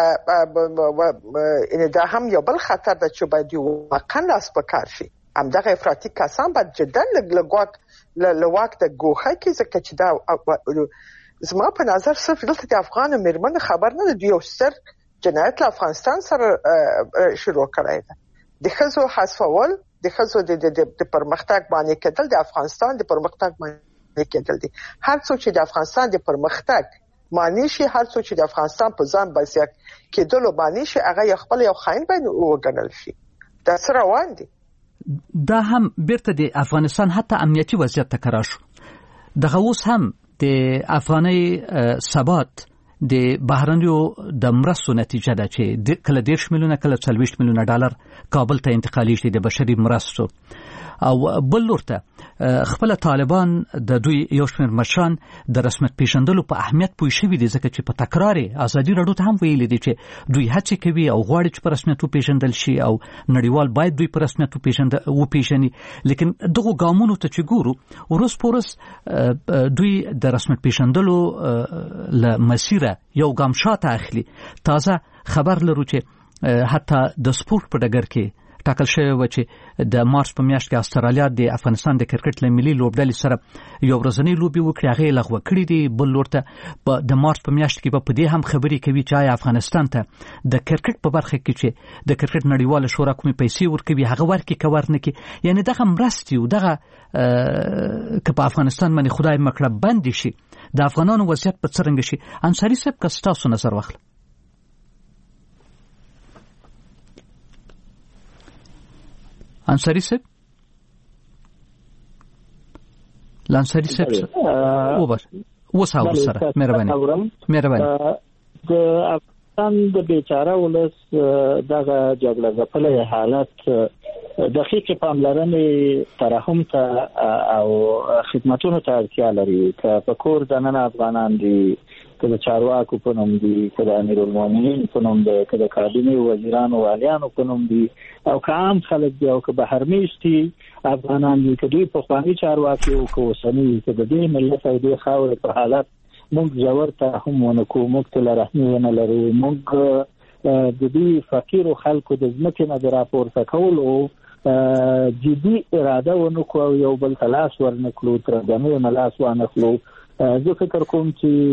ان دا هم یو بل خطر ده چې باید واقعا لاس پکار شي همدغه افراطي کسان باید جدا لواک د ګوښه کې ځکه چې دا زما په نظر صرف دلته د افغان مېرمن خبر نه دی یو ستر جنایت له افغانستان سره شروع کړی ده د ښځو حذفول د ښځو د پرمختګ باندې کېدل د افغانستان د پرمختګ باندې کېدل دي هر څوک چې د افغانستان د پرمختګ معنی شي هر څوک چې د افغانستان په ځان بسیا کېدل معنی شي هغه خپل یو خاين باندې وګڼل شي دا سره روان دي دا هم بیرته د افغانستان حتی امنیتي وضعیت تکرار شو دغه اوس هم د افغاني ثبات د بهرنیو د مرستو نتیجه ده چې کله 10 میلیونه کله 40 میلیونه ډالر کابل ته انتقالي شي د بشري مرستو او بل لورته خپل طالبان د دوی یو شمېر مشران د رسمیت پیژندلو په اهمیت پوه شوي دي ځکه چې په تکرار ازادي راډیو ته هم ویلي دي چې دوی هڅه کوي او غواړي چې په رسمیت وپیژندل شي او نړیوال باید دوی په رسمیت وپیژني لیکن دغه ګامونو ته چې ګورو ورس پورس دوی د رسمیت پیژندلو له مسیره یو ګام شاته اخلي تازه خبر لرو چې حتی د سپورت په ډګر کې ټاکل شوی و چې د مارچ په میاشت کې استرالیا د افغانستان د کرکټ له ملي لوبډلې سره یو ورځنی لوبي وکړي هغه لغوه کړی دی بل لورته د مارچ په میاشت کې په دې هم خبرې کوي چې افغانستان ته د کرکټ په برخه کې چې د کرکټ نړیواله شورا کومې پیسې ورکوي هغه ورکي کور نه کې یعنی دغه مرستي او دغه که په افغانستان باندې خدای مکړه بند شي د افغانانو وضعیت په څرنګه شي انصاری صاحب که تاسو نظر واخلئ انصاری صاحب لانصاری صاحب او بس وساو سره مهرباني د افغانستان د بیچاره ولس دغه جګړه ځپلې حالت دقیق پاملرنې ترحم ته او خدماتونو ته اړتیا لري که په کور دننه افغانان دي کله چارواکو په نوم دي، کله امیرالمؤمنین په نوم دي، کله کابینه وزیرانو والیانو په نوم دي، او که عام خلک دي او که بهرمیشتي افغانان دي، که دوی پخواني چارواکي او که اوسني، که د دې ملت او دې خاورې په حالت موږ ژور ترحم ونه کړو، موږ ته له رحمي ونه لرو، موږ د دې فقیرو خلکو د ځمکې نه د راپورته کولو جدي اراده ونه کړو او یو بل ته لاس ورنکړو، ترګنو نه لاس وانخلو. زه فکر کوم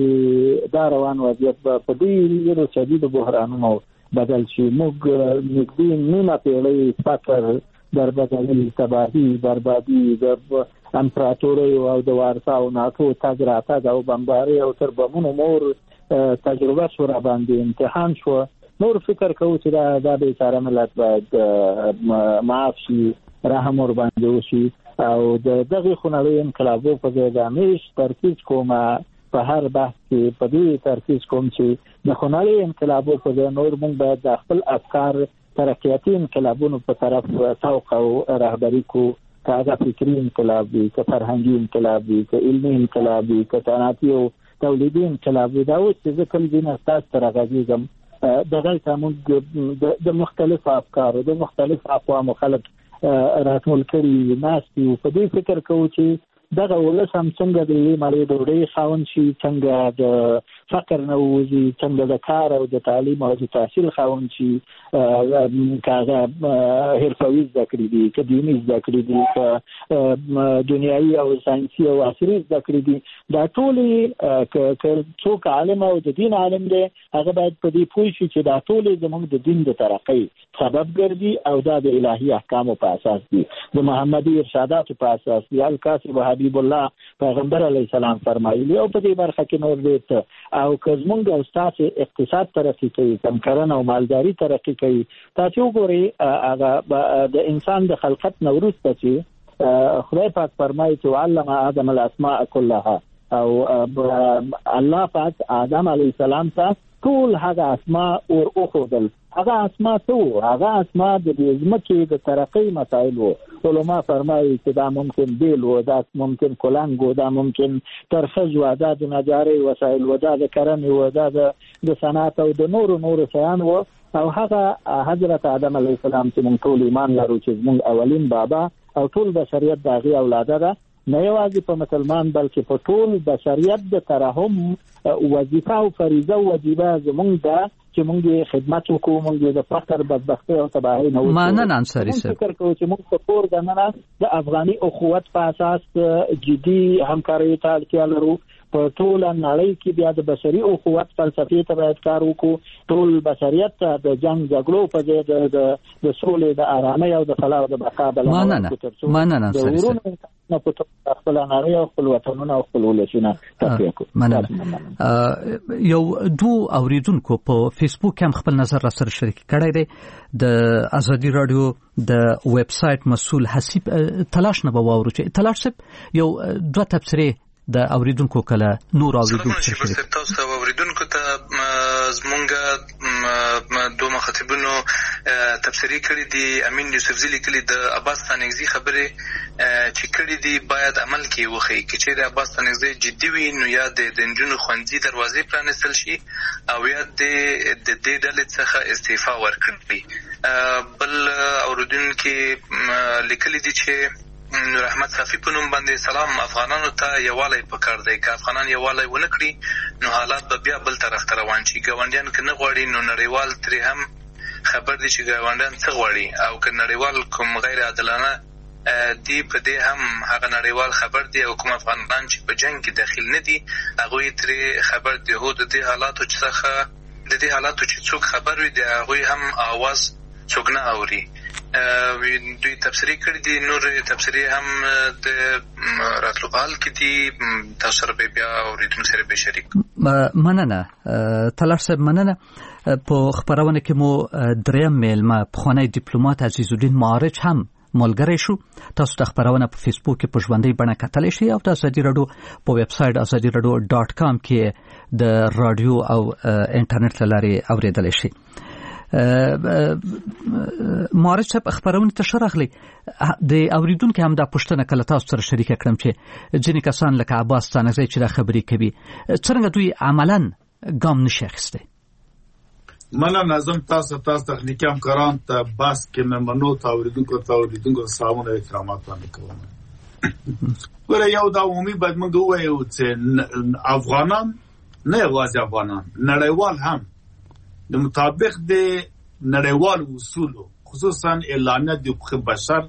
چې دا روان وضعیت به په ډېرو شدیدو بحرانونو بدل شي. موږ نږدې نیمه پیړۍ فقر، بربدلي، تباهي، بربادي د امپراتوریو او د وارسا او ناتو تګ راتګ او بمباري او تر بمونو مور تجربه شو را باندې امتحان شو. نور فکر کوو چې دا بیچاره ملت باید معاف شي، رحم ور باندې وشي او د دغه خونړۍ انقلابو په ځای د همیش ترکیز کوم په هر بحث کې په دې ترکیز کوم چې د خونړۍ انقلابو په ځای نور موږ باید د خپل افکار ترقیاتي انقلابونو په طرف سوق او رهبري کو، که هغه فکري انقلاب وي، که فرهنګي انقلاب وي، که علمي انقلاب وي، که صنعتي او تولیدي انقلاب وي. دا اوس چې زه کوم ځای نه ستاسو ته راغږېږم دغلته موږ د مختلفو افکارو د مختلفو اقوامو خلک راټول کړي ناست یو. په دې فکر کوو چې دغه ولس هم څنګه د یوې مړۍ ډوډۍ خاوند شي، څنګه د فقر نه ووځي، څنګه د کار او د تعلیم او د تحصیل خاوند شي، که هغه حرفوي زده کړې دي، که دیني زده کړې دي، که دنیایي او ساینسي او عصري زده کړې دي. دا ټولې که څوک عالم او د دین عالم دی هغه باید په دې پوه شي چې دا ټولې زموږ د دین د ترقۍ سبب ګرځي او دا د الهي احکامو په اساس دي، د محمدي ارشاداتو په اساس دي. الکاسب حبیب الله پیغمبر علیه السلام فرمایلی او په دې برخه کې نور دې او که زمونږ او ستاسو اقتصاد ترقي کوي، کرنه او مالداري ترقي کوي. تاسو وګورئ هغه د انسان د خلقت نه وروسته چې خدای پاک فرمایي چې علم آدم الاسماء كلها او الله پاک آدم علیه السلام ته ټول هغه اسماء ور اوښودل. هغه اسماء څه وو؟ هغه اسماء د ځمکې د ترقۍ مسایل وو. علما فرمایي چې دا ممکن بیل و، دا ممکن کلنګ و، دا ممکن ترخز و، دا د نجارۍ وسایل و، دا د کرنې و، دا د صنعت او د نورو شیان و. او هغه حضرت آدم علیه السلام چې موږ ټول ایمان لرو چې موږ اولین بابا او ټول بشریت د هغې اولاده ده، نه یوازې په مسلمان بلکې په ټول بشریت د ترحم وظیفه او فریضه او وجیبه زموږ ده چې موږ خدمت وکړو، موږ د فقر، بدبختۍ او تباهۍ نه وځو. مننه انصاري صاحب. فکر کوو چې موږ په کور دننه د افغاني اخوت په اساس جدي همکارۍ ته اړتیا لرو. په ټول نړۍ کې بیا د بشري اخوت فلسفې ته باید کار وکړو. ټول بشریت ته د جنگ جګړو په ځای د سولې، د آرامۍ او د فلاح او د بقا بلنه ورکړو. مننه انصاري صاحب. نه په خپل نړۍ او خپل وطنونه او خپل ولسونه تفریح کوو. مننه. یو دو اوریدونکو په فیسبوک هم خپل نظر را سره شریک کړی دی. د ازادي رادیو د ویب سټ مسؤل حسیب تلاش نه بواورو چې تلاش صاحب یو دوه تبصره د اوریدونکو کله نور اوریدونکو سره شریک. تاسو ته اوریدونکو ته زمونږ دوه مخاطبونو تبصرې کړې دي. امین یوسفزی لیکلي د عباس ستانکزي خبرې چې کړې دي باید عمل کې وښیي. که چېرې عباس ستانکزي جدي وي نو یا د نجونو ښوونځي دروازې پرانیستل شي او یا د دې ډلې څخه استعفا ورکړي. بل اوریدونکو لیکلي دي چې نور احمد صافی په نوم باندې سلام، افغانانو ته یووالی پکار دی. که افغانان یووالی ونه کړي نو حالات به بیا بل طرف ته روان شي. ګاونډیان که نه غواړي نو نړیوال ترې هم خبر دی چې ګاونډیان څه غواړي، او که نړیوال کوم غیر عادلانه دی په دې هم هغه نړیوال خبر دی، او کوم افغانان چې په جنگ کې داخل نه دي هغوی ترې خبر دی. هو د دې حالاتو چې څوک خبر وي د هغوی هم آواز څوک نه اوري. دوی تبصرې کړې دي، نور تبصرې هم د راتلو په حال کې دي. تاسو سره بیا اوریدونکو سره به شریک. مننه تلاش صاحب. مننه. په خبرونه کې مو دریم میلمه پخوانی ډیپلوماټ عزیز الدین معارج هم ملګری شو. تاسو د خبرونه په فیسبوک کې په ژوندۍ بڼه کتلی شئ او د ازادي رادیو په ویب سټ azadieradio.com کې د رادیو او انټرنیټ له لارې اوریدلی شئ. معارض صاحب خبرونه ته شرحلي د اوریدونکو هم د پښتنه کله تاسو سره شریک کړم چې ځینې کسان لکه عباس ستانکزی چې دا خبرې کوي څنګه دوی عملاً ګام نشي اخیستی. منم نظم تاسو تخنیکی همکاران ته بس کې ممنو ته اوریدونکو سلامونه احترامات باندې کوم. ګوره یو دا عمومي باید موږ ووایو چې افغانان نه یوازې افغانان نړیوال هم د مطابق د نړیوال اصولو خصوصا اعلامیه د حقوق بشر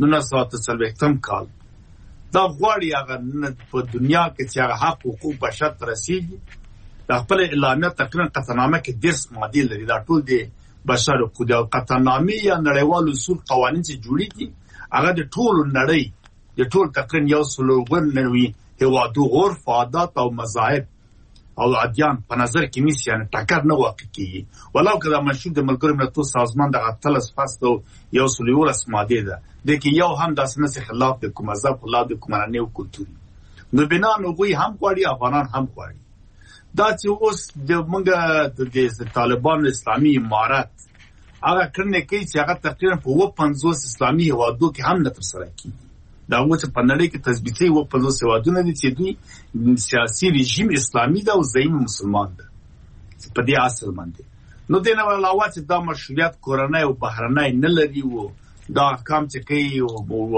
1940 کال دا غواړي هغه په دنیا کې چې هغه حق حقوق بشر ته رسیږي د خپل اعلامیه تقریبا قطعنامه کې 10 ماده لري دا ټول د بشر حقوق د قطعنامه یا نړیوال اصول قوانین چې جوړیږي هغه د ټول نړۍ د ټول تقریبا یو سلوګن نوي هوادو عرف عادات او مذاهب او ادیان په نظر کې نیسي یعنی ټکر نه واقع کیږي ولو کله منشور د ملګرو ملتونو سازمان د غتلس فاستو یو سلوورس ماده ده د کې یو هم د اسنه خلاف د کوم مذهب خلاف د کوم نه او کلتوري نو بنا نو وی هم غواړي افغانان هم غواړي دا چې اوس د موږ د طالبان اسلامي امارات هغه کړنې کوي چې هغه تقریبا په 50 اسلامي هوادو کې هم نه تر سره کیږي دا و چې په نړۍ کې تثبیتي و په لوسه وادونه دي چې دوی سیاسي رژیم اسلامي دا او زعیم مسلمان ده په دې اصل باندې نو دینه علاوه چې دا مشروعیت کورنۍ او بهرنۍ نه لري وو دا احکام چې کوي او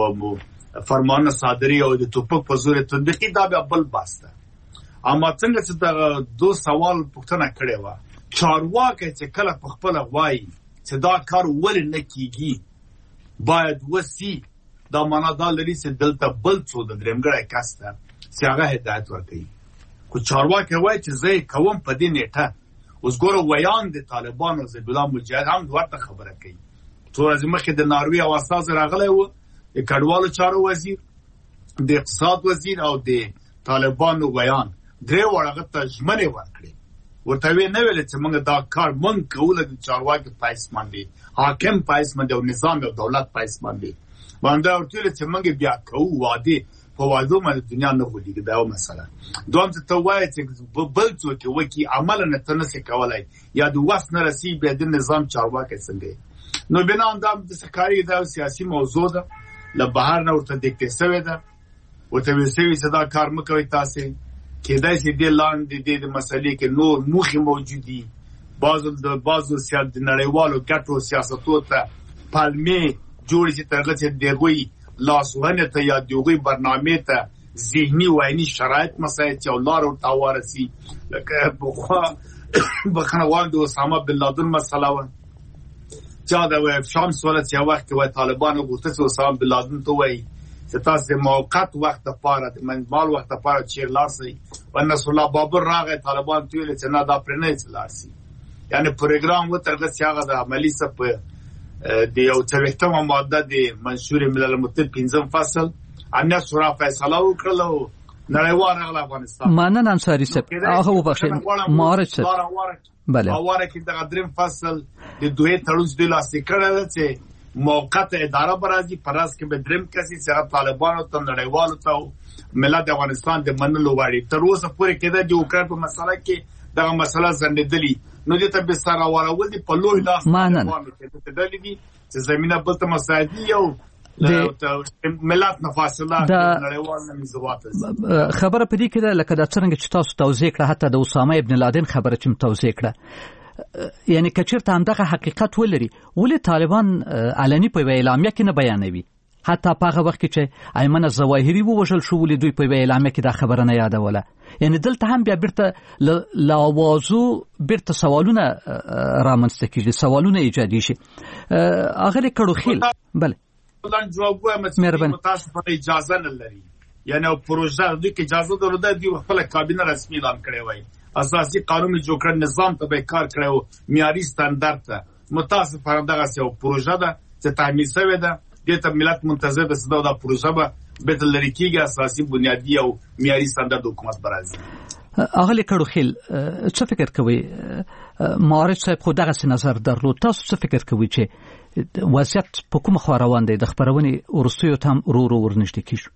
فرمانه صادري او د توپک په زور تطبیقي دا به بل باسته اما څنګه چې دا دو سوال پوښتنه کړې و چارواکي چې کله په خپل غوايي چې دا کار ولې نه کیږي باید وسی دا معنا دا لري چې دلته بل څو د درمګړی کاسته چې هغه هدایت ورکړي کو چارواکي وایي چې زه کوم په دې نیټه اوس ګوره ویان د طالبانو زید الله مجاهد هم ورته خبره کوي څو ورځې مخکې د ناروې او استاد راغلی و د کډوالو چارو وزیر د اقتصاد وزیر او د طالبانو ویان درې وړاغه ته ژمنې ورکړي ورته وی نه ویل چې موږ دا کار مونږ کوله د چارواکي پایس باندې حاکم پایس باندې او نظام او دولت پایس باندې باندې ورته چې موږ بیا کوو وعده په وعده باندې دنیا نه ولګي دا مسله دوم ته وایي چې بل څوک وکی عمل نه تنسي کولای یا د وس نه رسی به د نظام چارواکي څنګه نو بنا اندام د سکاري دا سیاسي موضوع ده له بهر نه ورته دکته سوي ده ورته وسوي چې دا کار مکوي تاسو کېدای شي د لاندې د مسلې کې نور موخي موجودي بعضو سیاست نړیوالو ګټو سیاستو ته پالمي جوړ چې ترغه چې دغوی لاسونه ته یا دغوی برنامه ته ذهني وایي شرایط مسایل چې ولار او تاوارسي لکه بخنوال د اسامه بن لادن مسله و چې دا و شام سوالت چې وخت کې طالبان غوښتل چې اسامه بن لادن ته وایي چې تاسو موقت وخت لپاره د منځمال وخت لپاره چې لارسي ونس الله بابر راغی طالبان ټول چې نه دا پرنه چې لارسي یعنی پروګرام و ترغه چې هغه د عملی سپ د یو څلوېښتمه ماده د منشور ملل متحد 5 فصل امنیت شورا فیصله وکړه نړیوال راغله افغانستان مانن انصاری صاحب هغه وبخښه معارض صاحب بله اواره کې د غدریم فصل د دوه تړون د لاسې کړه چې موقت اداره برازي پراس کې به دریم کسي چې طالبانو ته نړیوالو ته ملت افغانستان د منلو واړي تر اوسه پورې کېده د اوکران په مسله کې دا مسله زنددلی نو دې ته به سره وراول دي په لوی لاس باندې ته دلې چې زمينه بل ته مساعدي یو ملت نفاصله نړیوال نظامات خبره پدې کې ده لکه دا څنګه چې تاسو توضیح کړه حتی د اسامه ابن لادن خبره چې توضیح کړه یعنی کچرته هم دغه حقیقت ولري ولې طالبان علني په اعلامیه کې نه بیانوي حتی په هغه وخت کې چې ایمن الظواهری ووژل شو ولې دوی په اعلامیه کې دا خبره نه یادوله یعنی دلته هم بیا بیرته لاوازو بیرته سوالونه رامنځته کیږي سوالونه ایجادي شي اغلی کړو خیل بله ولن جواب وایم چې متاسفانه اجازه نه لري یعنی پروژه د اجازه درلوده دی خپل کابینه رسمي اعلان کړی وای اساسي قانون جوړ کړ نظام ته به کار کړو معیاري ستاندرد ته متاسفانه دغه یو پروژه ده چې تعمیل شوې ده د ملت منتظر د صدا د پروژه به بدل لري کیږي اساسي بنیادی او معیاري ستاندرد حکومت برازي اغلی کړو خیل څه فکر کوي معارض صاحب خو دغه نظر درلود تاسو څه فکر کوي چې وضعیت په کوم خوا روان دی د خبرونې ورستیو تام ورنږدې کیږي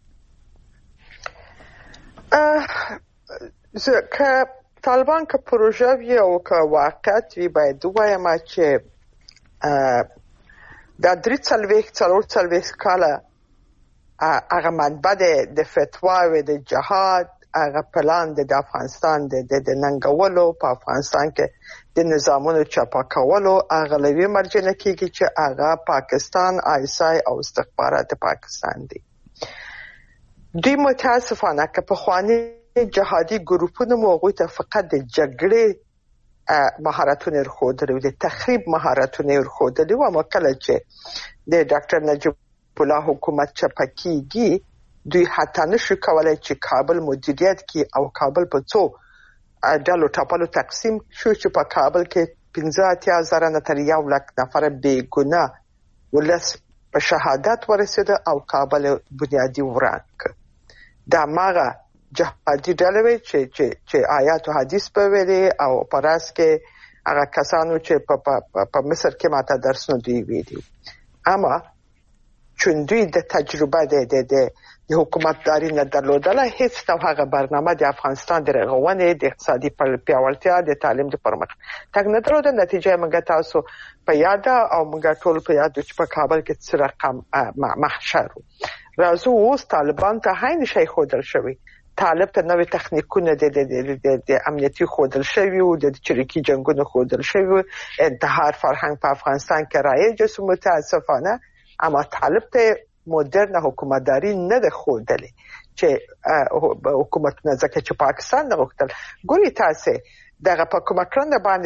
که طالبان که پروژه وی او که واقعیت وی باید وایم چې دا 43 کاله هغه منبع د فتوا و د جهاد هغه پلان د افغانستان د ننګولو په افغانستان کې د نظامونو چپا کولو هغه لوی مرجع کیږي چې هغه پاکستان آیسای او استخبارات پاکستان دي. دوی متاسفانه که په خواني جهادي ګروپونو موږ ته فقط د جګړې مهارتونه ورخودلي د تخریب مهارتونه ورخودلي او مکله چې د ډاکټر نجیب الله حکومت چپکیږي دوی حتی نشو کولای چې کابل مدیریت کی او کابل په څو ډلو ټاپلو تقسیم شو چې په کابل کې 15,000 نه تر 1 لک نفر بې ګناه ولس په شهادت ورسېده او کابل بنیادی ورانک. دا ماغه جهادي ډلې چې آیات او حدیث په ویلي او پراس کې هغه کسانو چې په مصر کې ماته درسونه دی ویلي. اما چون دوی د تجربه د حکومتداري نه درلودله هیڅ نوع هغه برنامه د افغانستان د رغونې د اقتصادي پیاوړتیا د تعلیم د پرمختګ نه درلوده. نتیجه موږ تاسو په یاد او موږ ټول په یاد چې په کابل کې څه رقم محشر راځو اوس طالبان ته هاي شي خودل شوی طالب ته نوې تخنیکونه د امنیتي خودل شوی او د چریکي جنگونو خودل شوی انتحار فرهنګ په افغانستان کې رایج سو متاسفانه. اما طالب ته مدرن حکومتداري نه ده خودلې چې حکومتونه ځکه چې پاکستان نه غوښتل. ګوري تاسو دغه په کومه کړنه باندې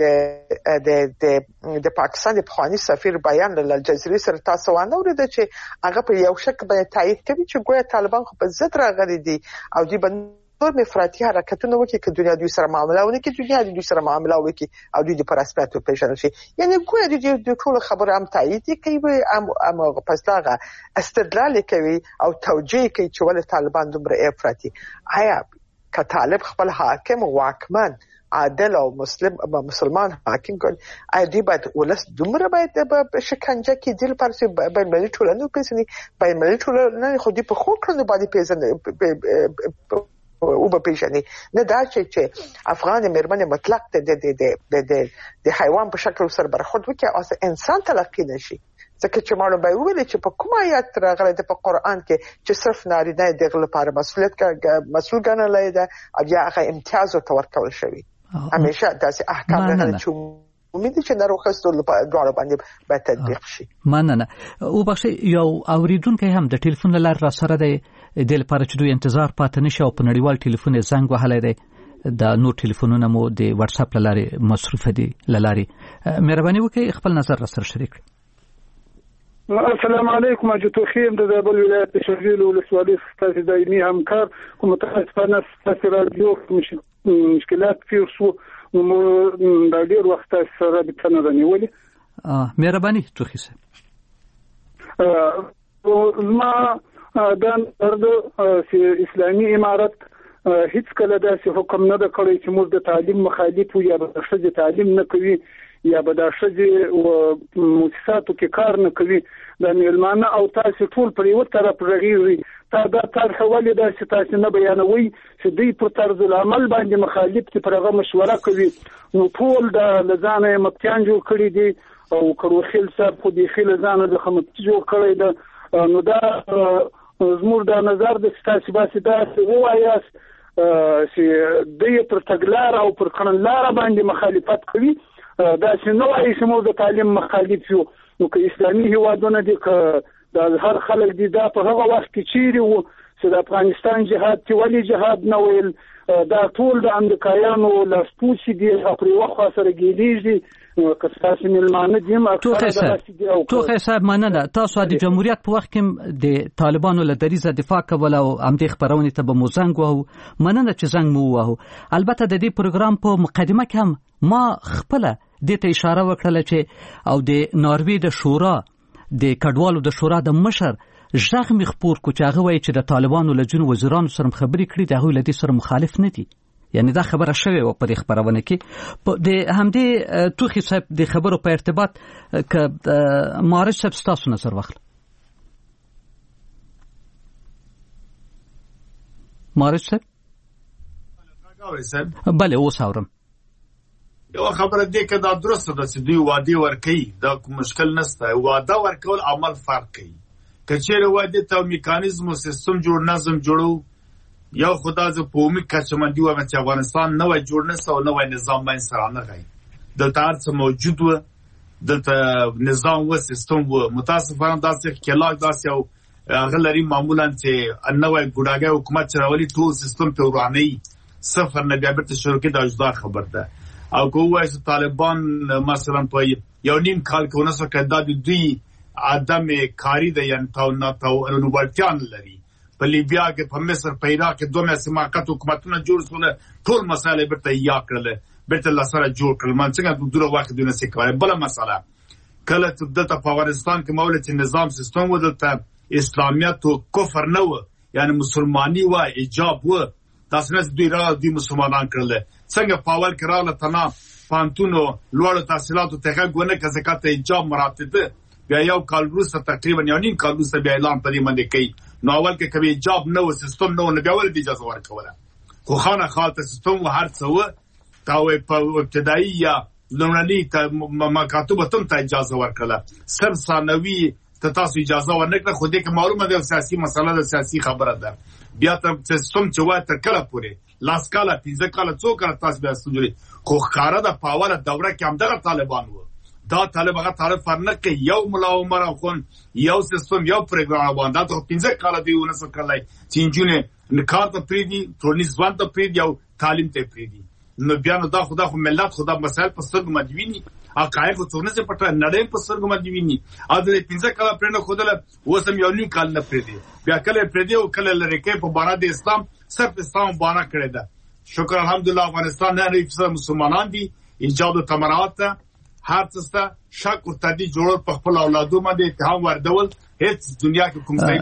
چې د پاکستان د پخوانی سفیر بیان له الجزیرې سره تاسو وانه ورته چې هغه په یو شک باندې تایید کوي چې ګویا طالبان خو په ضد راغلي دي او دوی نور افراطي حرکتونه وکړي چې دنیا دوی سره معامله ونه کړي دنیا دوی سره معامله وکړي او دوی د پرسپیکټو پیژنل شي. یعنی ګویا د ټول خبره هم تایید کوي هم پس هغه استدلال کوي او توجیه کوي چې ول طالبان دومره افراطي. آیا که طالب خپل حاکم واکمن عادل او مسلمان حاکم کړي آیا دوی باید ولس دومره باید په شکنجه کې دل پرسي باید ملي ټولنه پیژني باید ملي ټولنه خو دې په خو کړنو باندې پیژني او په پیژني نه دا چې افغان مرمن مطلق د حیوان په شکل سره برخورد وکړي او انسان تلقی نشي. ځکه چې معلومه به ویل چې په کوم آیات راغلی د په قرآن کې چې صرف نارینه دغه لپاره مسؤل ګڼل ده او یا هغه امتیاز ورکول شوی. همیشه داسې احکام راغلي چې امید چې ناروغستو لپاره باندې به تطبیق شي. مننه. او بخښي یو اوریدونکو هم د ټلیفون لار را سره دی د لپاره چې دوی انتظار پاتې نشي او په نړیوال ټلیفون زنګ وهلی دی. د نور ټلیفونونه مو د واتس اپ لارې مصروف دي لارې مهرباني وکړئ خپل نظر را سره شریک. السلام علیکم اجتو خیم د زابل ولایت شرقي ولسوالۍ ستاسو دایمي همکار کوم متاسفانه ستاسو رادیو مشکلات فيه سو مو د ډیر وخت سره د تنه نیولې. مهرباني توخي صاحب. ما د اسلامي امارت هیڅ کله داسې حکم نه د کړی چې موږ د تعلیم مخالف یا د شذ تعلیم نه کوي یا به د شذ او مؤسساتو کې کار نه کوي. د میلمانه او تاسو ټول پر یو طرف رغیږي دا طرح ولې داسې تاسو نه بیانوي چې دوی پر طرز العمل باندې مخالف چې پرغه مشوره کوي. نو ټول د لزانه متیان جوړ کړی دي او کروخیل صاحب خو دی خیل ځانه د خمت جوړ کړی ده. نو دا زموږ د نظر د ستاسو باسي دا وایاست چې دوی پر تګلار او پر کړنلار باندې مخالفت کوي. دا چې نو وايي چې موږ د تعلیم مخالف یو. نو که اسلامي هیوادونه دي که د هر خلک دي دا په هغه وخت کې چیرې وو چې د افغانستان جهاد چې ولی جهاد نه ویل دا ټول د امریکایانو لاسپوڅي دي پر یو خوا سره ګیلیږي. کساسي ملمانه دي توخه صاحب مننه. تاسو د جمهوریت په وخت کې د طالبانو له دریزه دفاع کول او امدې خبرونه ته به موزنګ وو مننه چې زنګ مو وو. البته د دې پروګرام په مقدمه کې هم ما خپل د ته اشاره وکړه چې او د ناروی د شورا د کډوالو د شورا د مشر ژغ مخپور کو چې هغه وایي چې د طالبانو له جن وزیرانو سره خبرې کړې د هغه لدی سره مخالف نه دي. یعنی دا خبره شوی و په دې خبرونه کې د همدې توخي صاحب د خبرو په ارتباط ک مارش صاحب تاسو نظر واخل. مارش صاحب بله اوس اورم. یو خبره دې کې دا درسته ده چې دوی وعده ورکوي، دا مشکل نشته. وعده ورکول عمل فرق کوي. که چیرې وعده ته میکانیزم او سیستم جوړ نظم جوړو، یو خدا ز په عمومي کچمندي و چې افغانستان نوې جوړ نسو او نوې نظام باندې سره نه غي دلته هر څه موجود و، دلته نظام و سیستم و. متاسفانه داسې کلاک داسې او غلري معمولا چې نوې ګډاګي حکومت چرولي ټول سیستم په وراني صفر نه بیا بیرته شروع کې د اجدار خبر ده. او کوه چې طالبان مثلا په یو نیم کال کې ونسو کدا د دوی عدم کاری ده، یعنی تاو نوبلتیان لري. په لیبیا کې، په مصر، په عراق کې دوه مسماقت حکومتونه جوړ شول، ټول مسائل بیرته یا کړل، بیرته لسره جوړ کړل. من څنګه د دوه وخت دونه سکوي. بل مسله کله چې دلته په افغانستان کې مولت نظام سیستم و، دلته اسلامیت او کفر نه و، یعنی مسلمانی و ایجاب و، تاسو نه دوی را دي مسلمانان کړل. څنګه پاول کړه تنا پانتونو لوړ تحصیلاتو ته غوونه که زکات ایجاب مراتب بیا یو کال وروسته تقریبا یو نیم کال وروسته بیا اعلان پرې باندې کوي. نو اول کې کبي ایجاب نه و، سیستم نه و، نه بیا ول دي اجازه ورکوله. خو خانه خالته سیستم و هر څه و، تا په ابتدایي یا لومړني ته مکاتبه ته اجازه ورکړه. سر ثانوي ته تاسو اجازه ورنکړه. خو دې کې معلومه ده سیاسي مسله ده، سیاسي خبره ده. بیا ته سیستم چې وای تر کله پورې لاس کاله 15 کاله څو کاله تاسو بیا ستوري. خو خاره د پاور دوره کې هم دغه طالبان وو. دا طالب هغه طالب فرنه کې یو ملا عمر خون یو سیستم یو پروګرام باندې ته 15 کاله دی ونسو کړلای چې انجونه نکار ته پریدي، ټولنیز ځوان ته پریدي او تعلیم ته پریدي. نو بیا نو دا خدا خو ملت خدا مسائل په سترګو مدویني، حقایق څونه څه پټه نړۍ په سترګو مدویني. ا دې 15 کاله پرنه خودله وسم یو نیم کال نه پریدي، بیا کله پریدي او کله لری کې په باندې د اسلام صرف اسلام باندې کړی ده. شکر الحمدلله افغانستان نه لري مسلمانان دي، ایجاد او تمرات هر څه شک او تدی جوړ په خپل اولادو باندې اتهام وردول هیڅ دنیا کې کوم ځای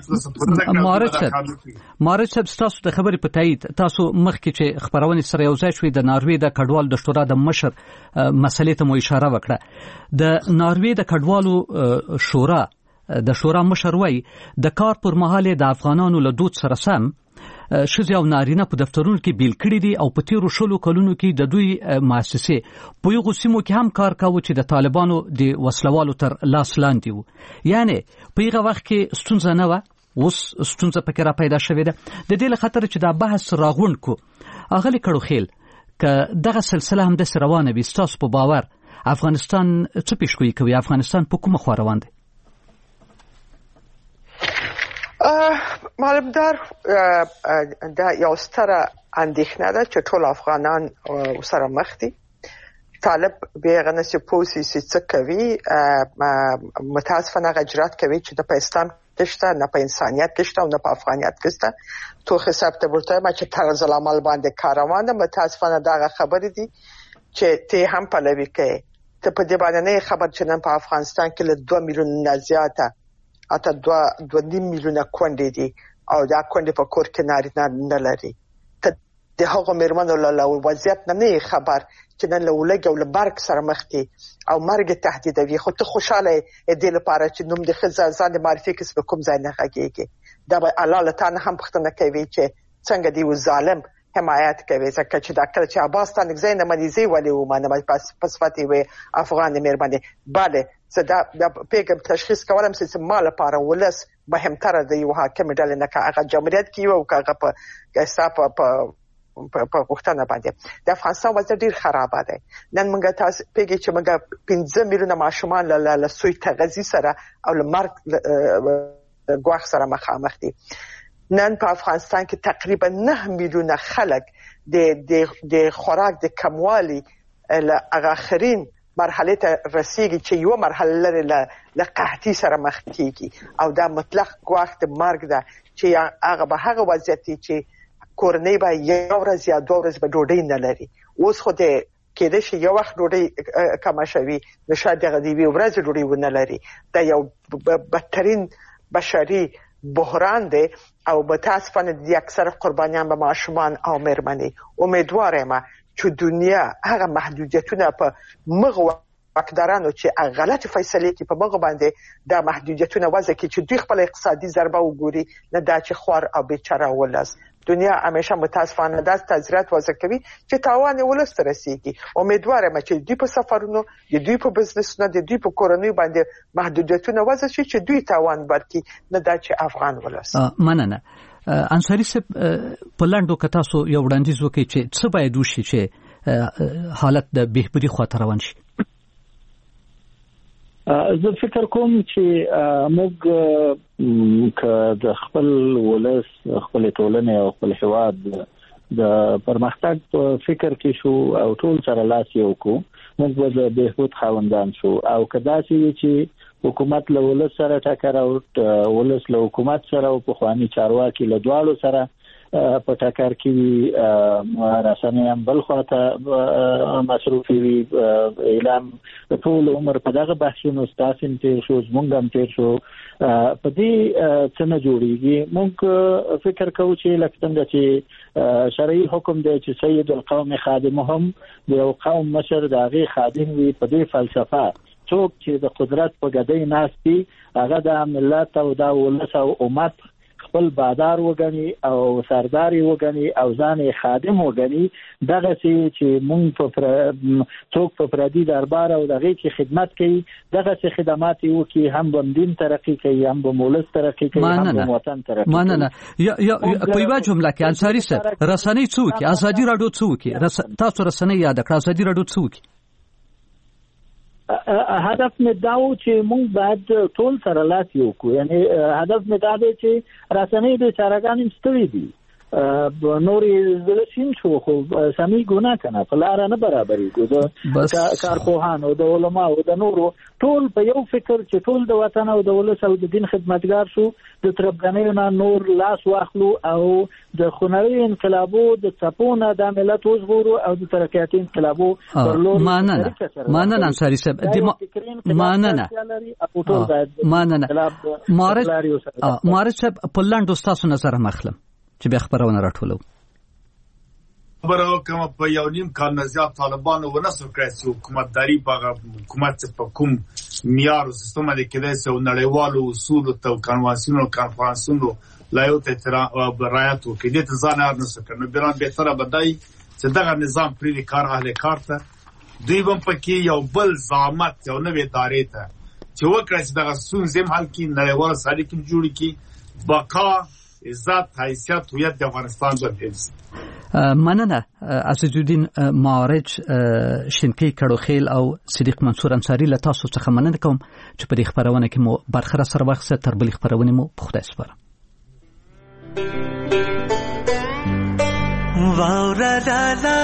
څه مارچ تاسو د خبرې په تایید تاسو مخکې چې خبرونه سره یو ځای شوې د ناروې د کډوال د شورا د مشر مسلې ته مو اشاره وکړه. د ناروې د کډوالو شورا د شورا مشر وای د کار پر مهاله د افغانانو له دود سره سم شذ او نارینه په دفترونو کې بیل کړي دي او په تیرو شلو کلونو کې د دوی مؤسسې په یو سیمو کې هم کار کاوه چې د طالبانو د وسلوالو تر لاس لاندې وو. یعنی په هغه وخت کې ستونزه نه و، اوس ستونزه پکې را پیدا شوې ده. د دې له خاطر چې دا بحث راغونډ کو اغلی کړو خیل ک دغه سلسله هم د روانه وي. تاسو په باور افغانستان څه پیشګویي کوي؟ افغانستان په کومه خوا روان دی؟ معلومدار دا یو ستره اندېښنه ده چې ټول افغانان سره مخ دي. طالب بیغه نسی پوسی څه کوي، متاسفانه غجرات کوي چې د اسلام کېشته نه په انسانيت کېشته او نه په افغانيت کېشته. تو حساب ته ورته ما چې طرز العمل باندې کاروان ده. متاسفانه دا خبرې دي چې ته هم پلوي کوي. ته په دې باندې نه خبر چې نن په افغانستان کې له 2 میلیون نه زیاته اته 2.5 میلیونه کونډې دي او دا کونډې په کور کې نارینه نه لري. ته د هغو مېرمنو له وضعیت نه خبر چې نن له ولګ او له برګ سره مخ دي او مرګ تهدیدوي. خو ته خوشاله دې لپاره چې نوم د ښځه ځان د معرفي کس په کوم ځای نه غږیږي. دا به الله له تعالی هم پوښتنه کوي چې څنګه دی و ظالم حمایت کوي. ځکه چې دا کله چې عباس تانګ زین منیزي ولې و مانه پس فاتي وي افغان مېرمنې bale صدا د پیګم تشخیص کولم چې مال لپاره ولس مهمتره دی یو حاکم ډلې نه کاغه جمهوریت کې او کاغه په حساب په وختونه باندې د افغانستان وضع ډیر خراب دی. نن موږ تاسو پیګی چې موږ 15 میلیونه ماشومان له سوی تغذیه سره او له مرګ ګواښ سره مخامخ دي. نن په افغانستان کې تقریبا 9 میلیونه خلک د خوراک د کموالي له اخرین مرحله ته رسیدي چې یو مرحله لري له قحطي سره مخ کیږي او دا مطلق ګواښ د مرګ ده چې هغه به هغه وضعیت چې کورنۍ به یو ورځ یا 2 ورځې به ډوډۍ نه لري. اوس خو د کېدې شي یو وخت ډوډۍ کم شوي نو شاید هغه دی یو ورځ ډوډۍ ونه لري. دا یو بدترین بشري بحران دی او متاسفانه د اکثر قربانیان به ماشومان او مېرمنې. امیدوارم چې دنیا هغه محدودیتونه په مغو واکدارانو چې غلط فیصله کوي په مغو باندې دا محدودیتونه وضع کوي چې دوی خپل اقتصادي ضربه وګوري نه دا چې خوار او بیچاره ولس دنیا همیشه متاسفانه داس تذرات وضع کوي چې تاوان ولست رسیږي. امیدوارم چې دوی په سفرونو دوی په بزنسونو دوی په کورونو باندې محدودیتونه وضع شي چې دوی تاوان ورکړي نه دا چې افغان ولست. مننه. انصاری صاحب په لاندو کتا سو یو وړاندیز وکړي چې څه باید وشي چې حالت د بهبودي خواته روان شي. زه فکر کوم چې موږ که د خپل ولس خپل ټولنې او خپل هېواد د پرمختګ په فکر کې شو او ټول سره لاس یو کو موږ به د بهبود خاوندان شو او که داسې وي چې حکومت له ولس سره ټکر او ولس له حکومت سره او پخواني چارواکي له دواړو سره په ټکر کې وي رسنۍ هم بل خواته مصروفې وي اعلام ټول عمر په دغه بحثونو ستاسو هم تېر شو زموږ هم تېر شو په دې څه نه جوړېږي. موږ فکر کوو چې لکه څنګه چې شرعي حکم دی چې سید القوم خادمهم د یو قوم مشر د هغې خادم وي. په دې فلسفه څوک چې د قدرت په ګدۍ ناست دي هغه د ملت او د ولس او امت خپل بادار وګڼي او سرداري وګڼي او ځان خادم وګڼي. دغه چې مونږ څوک په پردي دربار او دغه چې خدمت کوي دغه چې خدمات وکړي هم به دین ترقی کوي هم به مولس ترقی کوي هم به وطن ترقی کوي. مننه. یا په یو جمله کې انصاری صاحب رسنۍ څوک ازادي راډیو څوک تاسو رسنۍ یاد کړئ ازادي راډیو څوک هدف مې دا و چې موږ باید ټول سره لاس یو کو. یعنی هدف مې دا دی چې رسنۍ د چارګان ستړي دي نورې زلسین شو خو سمي ګناه کنه په لار نه برابرېږي. د کارپوهانو د علماو د نورو ټول په یو فکر چې ټول د وطن او د ولس او د دین خدمتګار شو د تربګنۍ نه نور لاس واخلو او د خونړي انقلابو د څپونه د ملت وزغورو او د ترقیاتي انقلابو پر لور. مننه انصاری صاحب مننه مارج صاحب په لاندو ستاسو نظر مخلم چې به خبرونه راټولو. خبره کوم په یو نیم کال نه زیات طالبانو ونسو کړی چې حکومتداري په حکومت په کوم معیار او سیستم باندې کېدای سي او نړیوالو اصولو ته کنوانسیونو کانفرنسونو لا یو ته رعایت وکړي. دې ته ځان نه سکنو بیران به تر بدای چې دغه نظام پرې کار اهل کار ته دوی هم پکې یو بل ضامت یو نوې ادارې ته چې وکړي چې دغه ستونزې حل کړي نړیوال سړي کې جوړ کړي بقا عزت حیثیت هویت د افغانستان د حفظ. مننه عزیزالدین معارج شینکی کړوخیل او صدیق منصور انصاری له تاسو څخه مننه کوم چې په دې خبرونه کې مو برخه سره واخیسته. تر بلې خبرونه مو په خدای سپارم. واورا لالا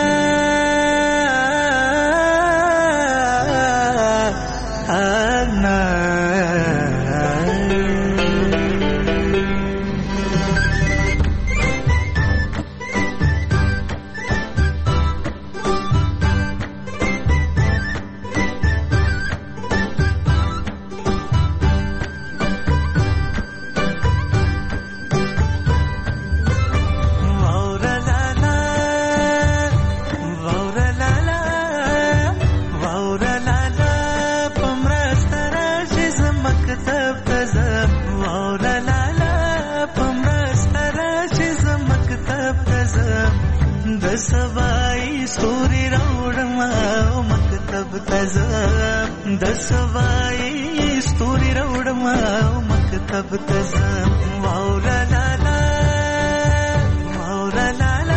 انا दसवाई सूरी रौड़मा मकतब तज़म दसवाई सूरी रौड़मा मकतब तज़म वाउला लाला वाउला लाला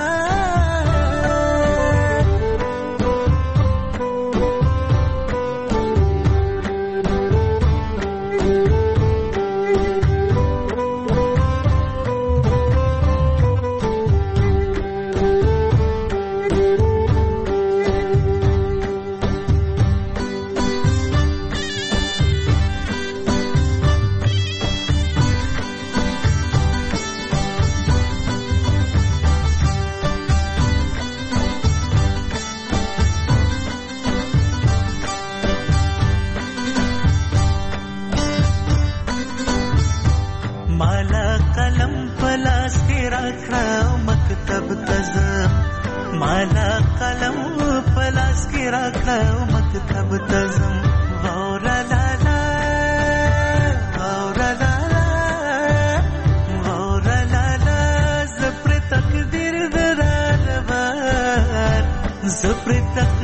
माला कलम पलास की रखा मकतब तज़म वाउरा लाला वाउरा लाला वाउरा लाला پرتک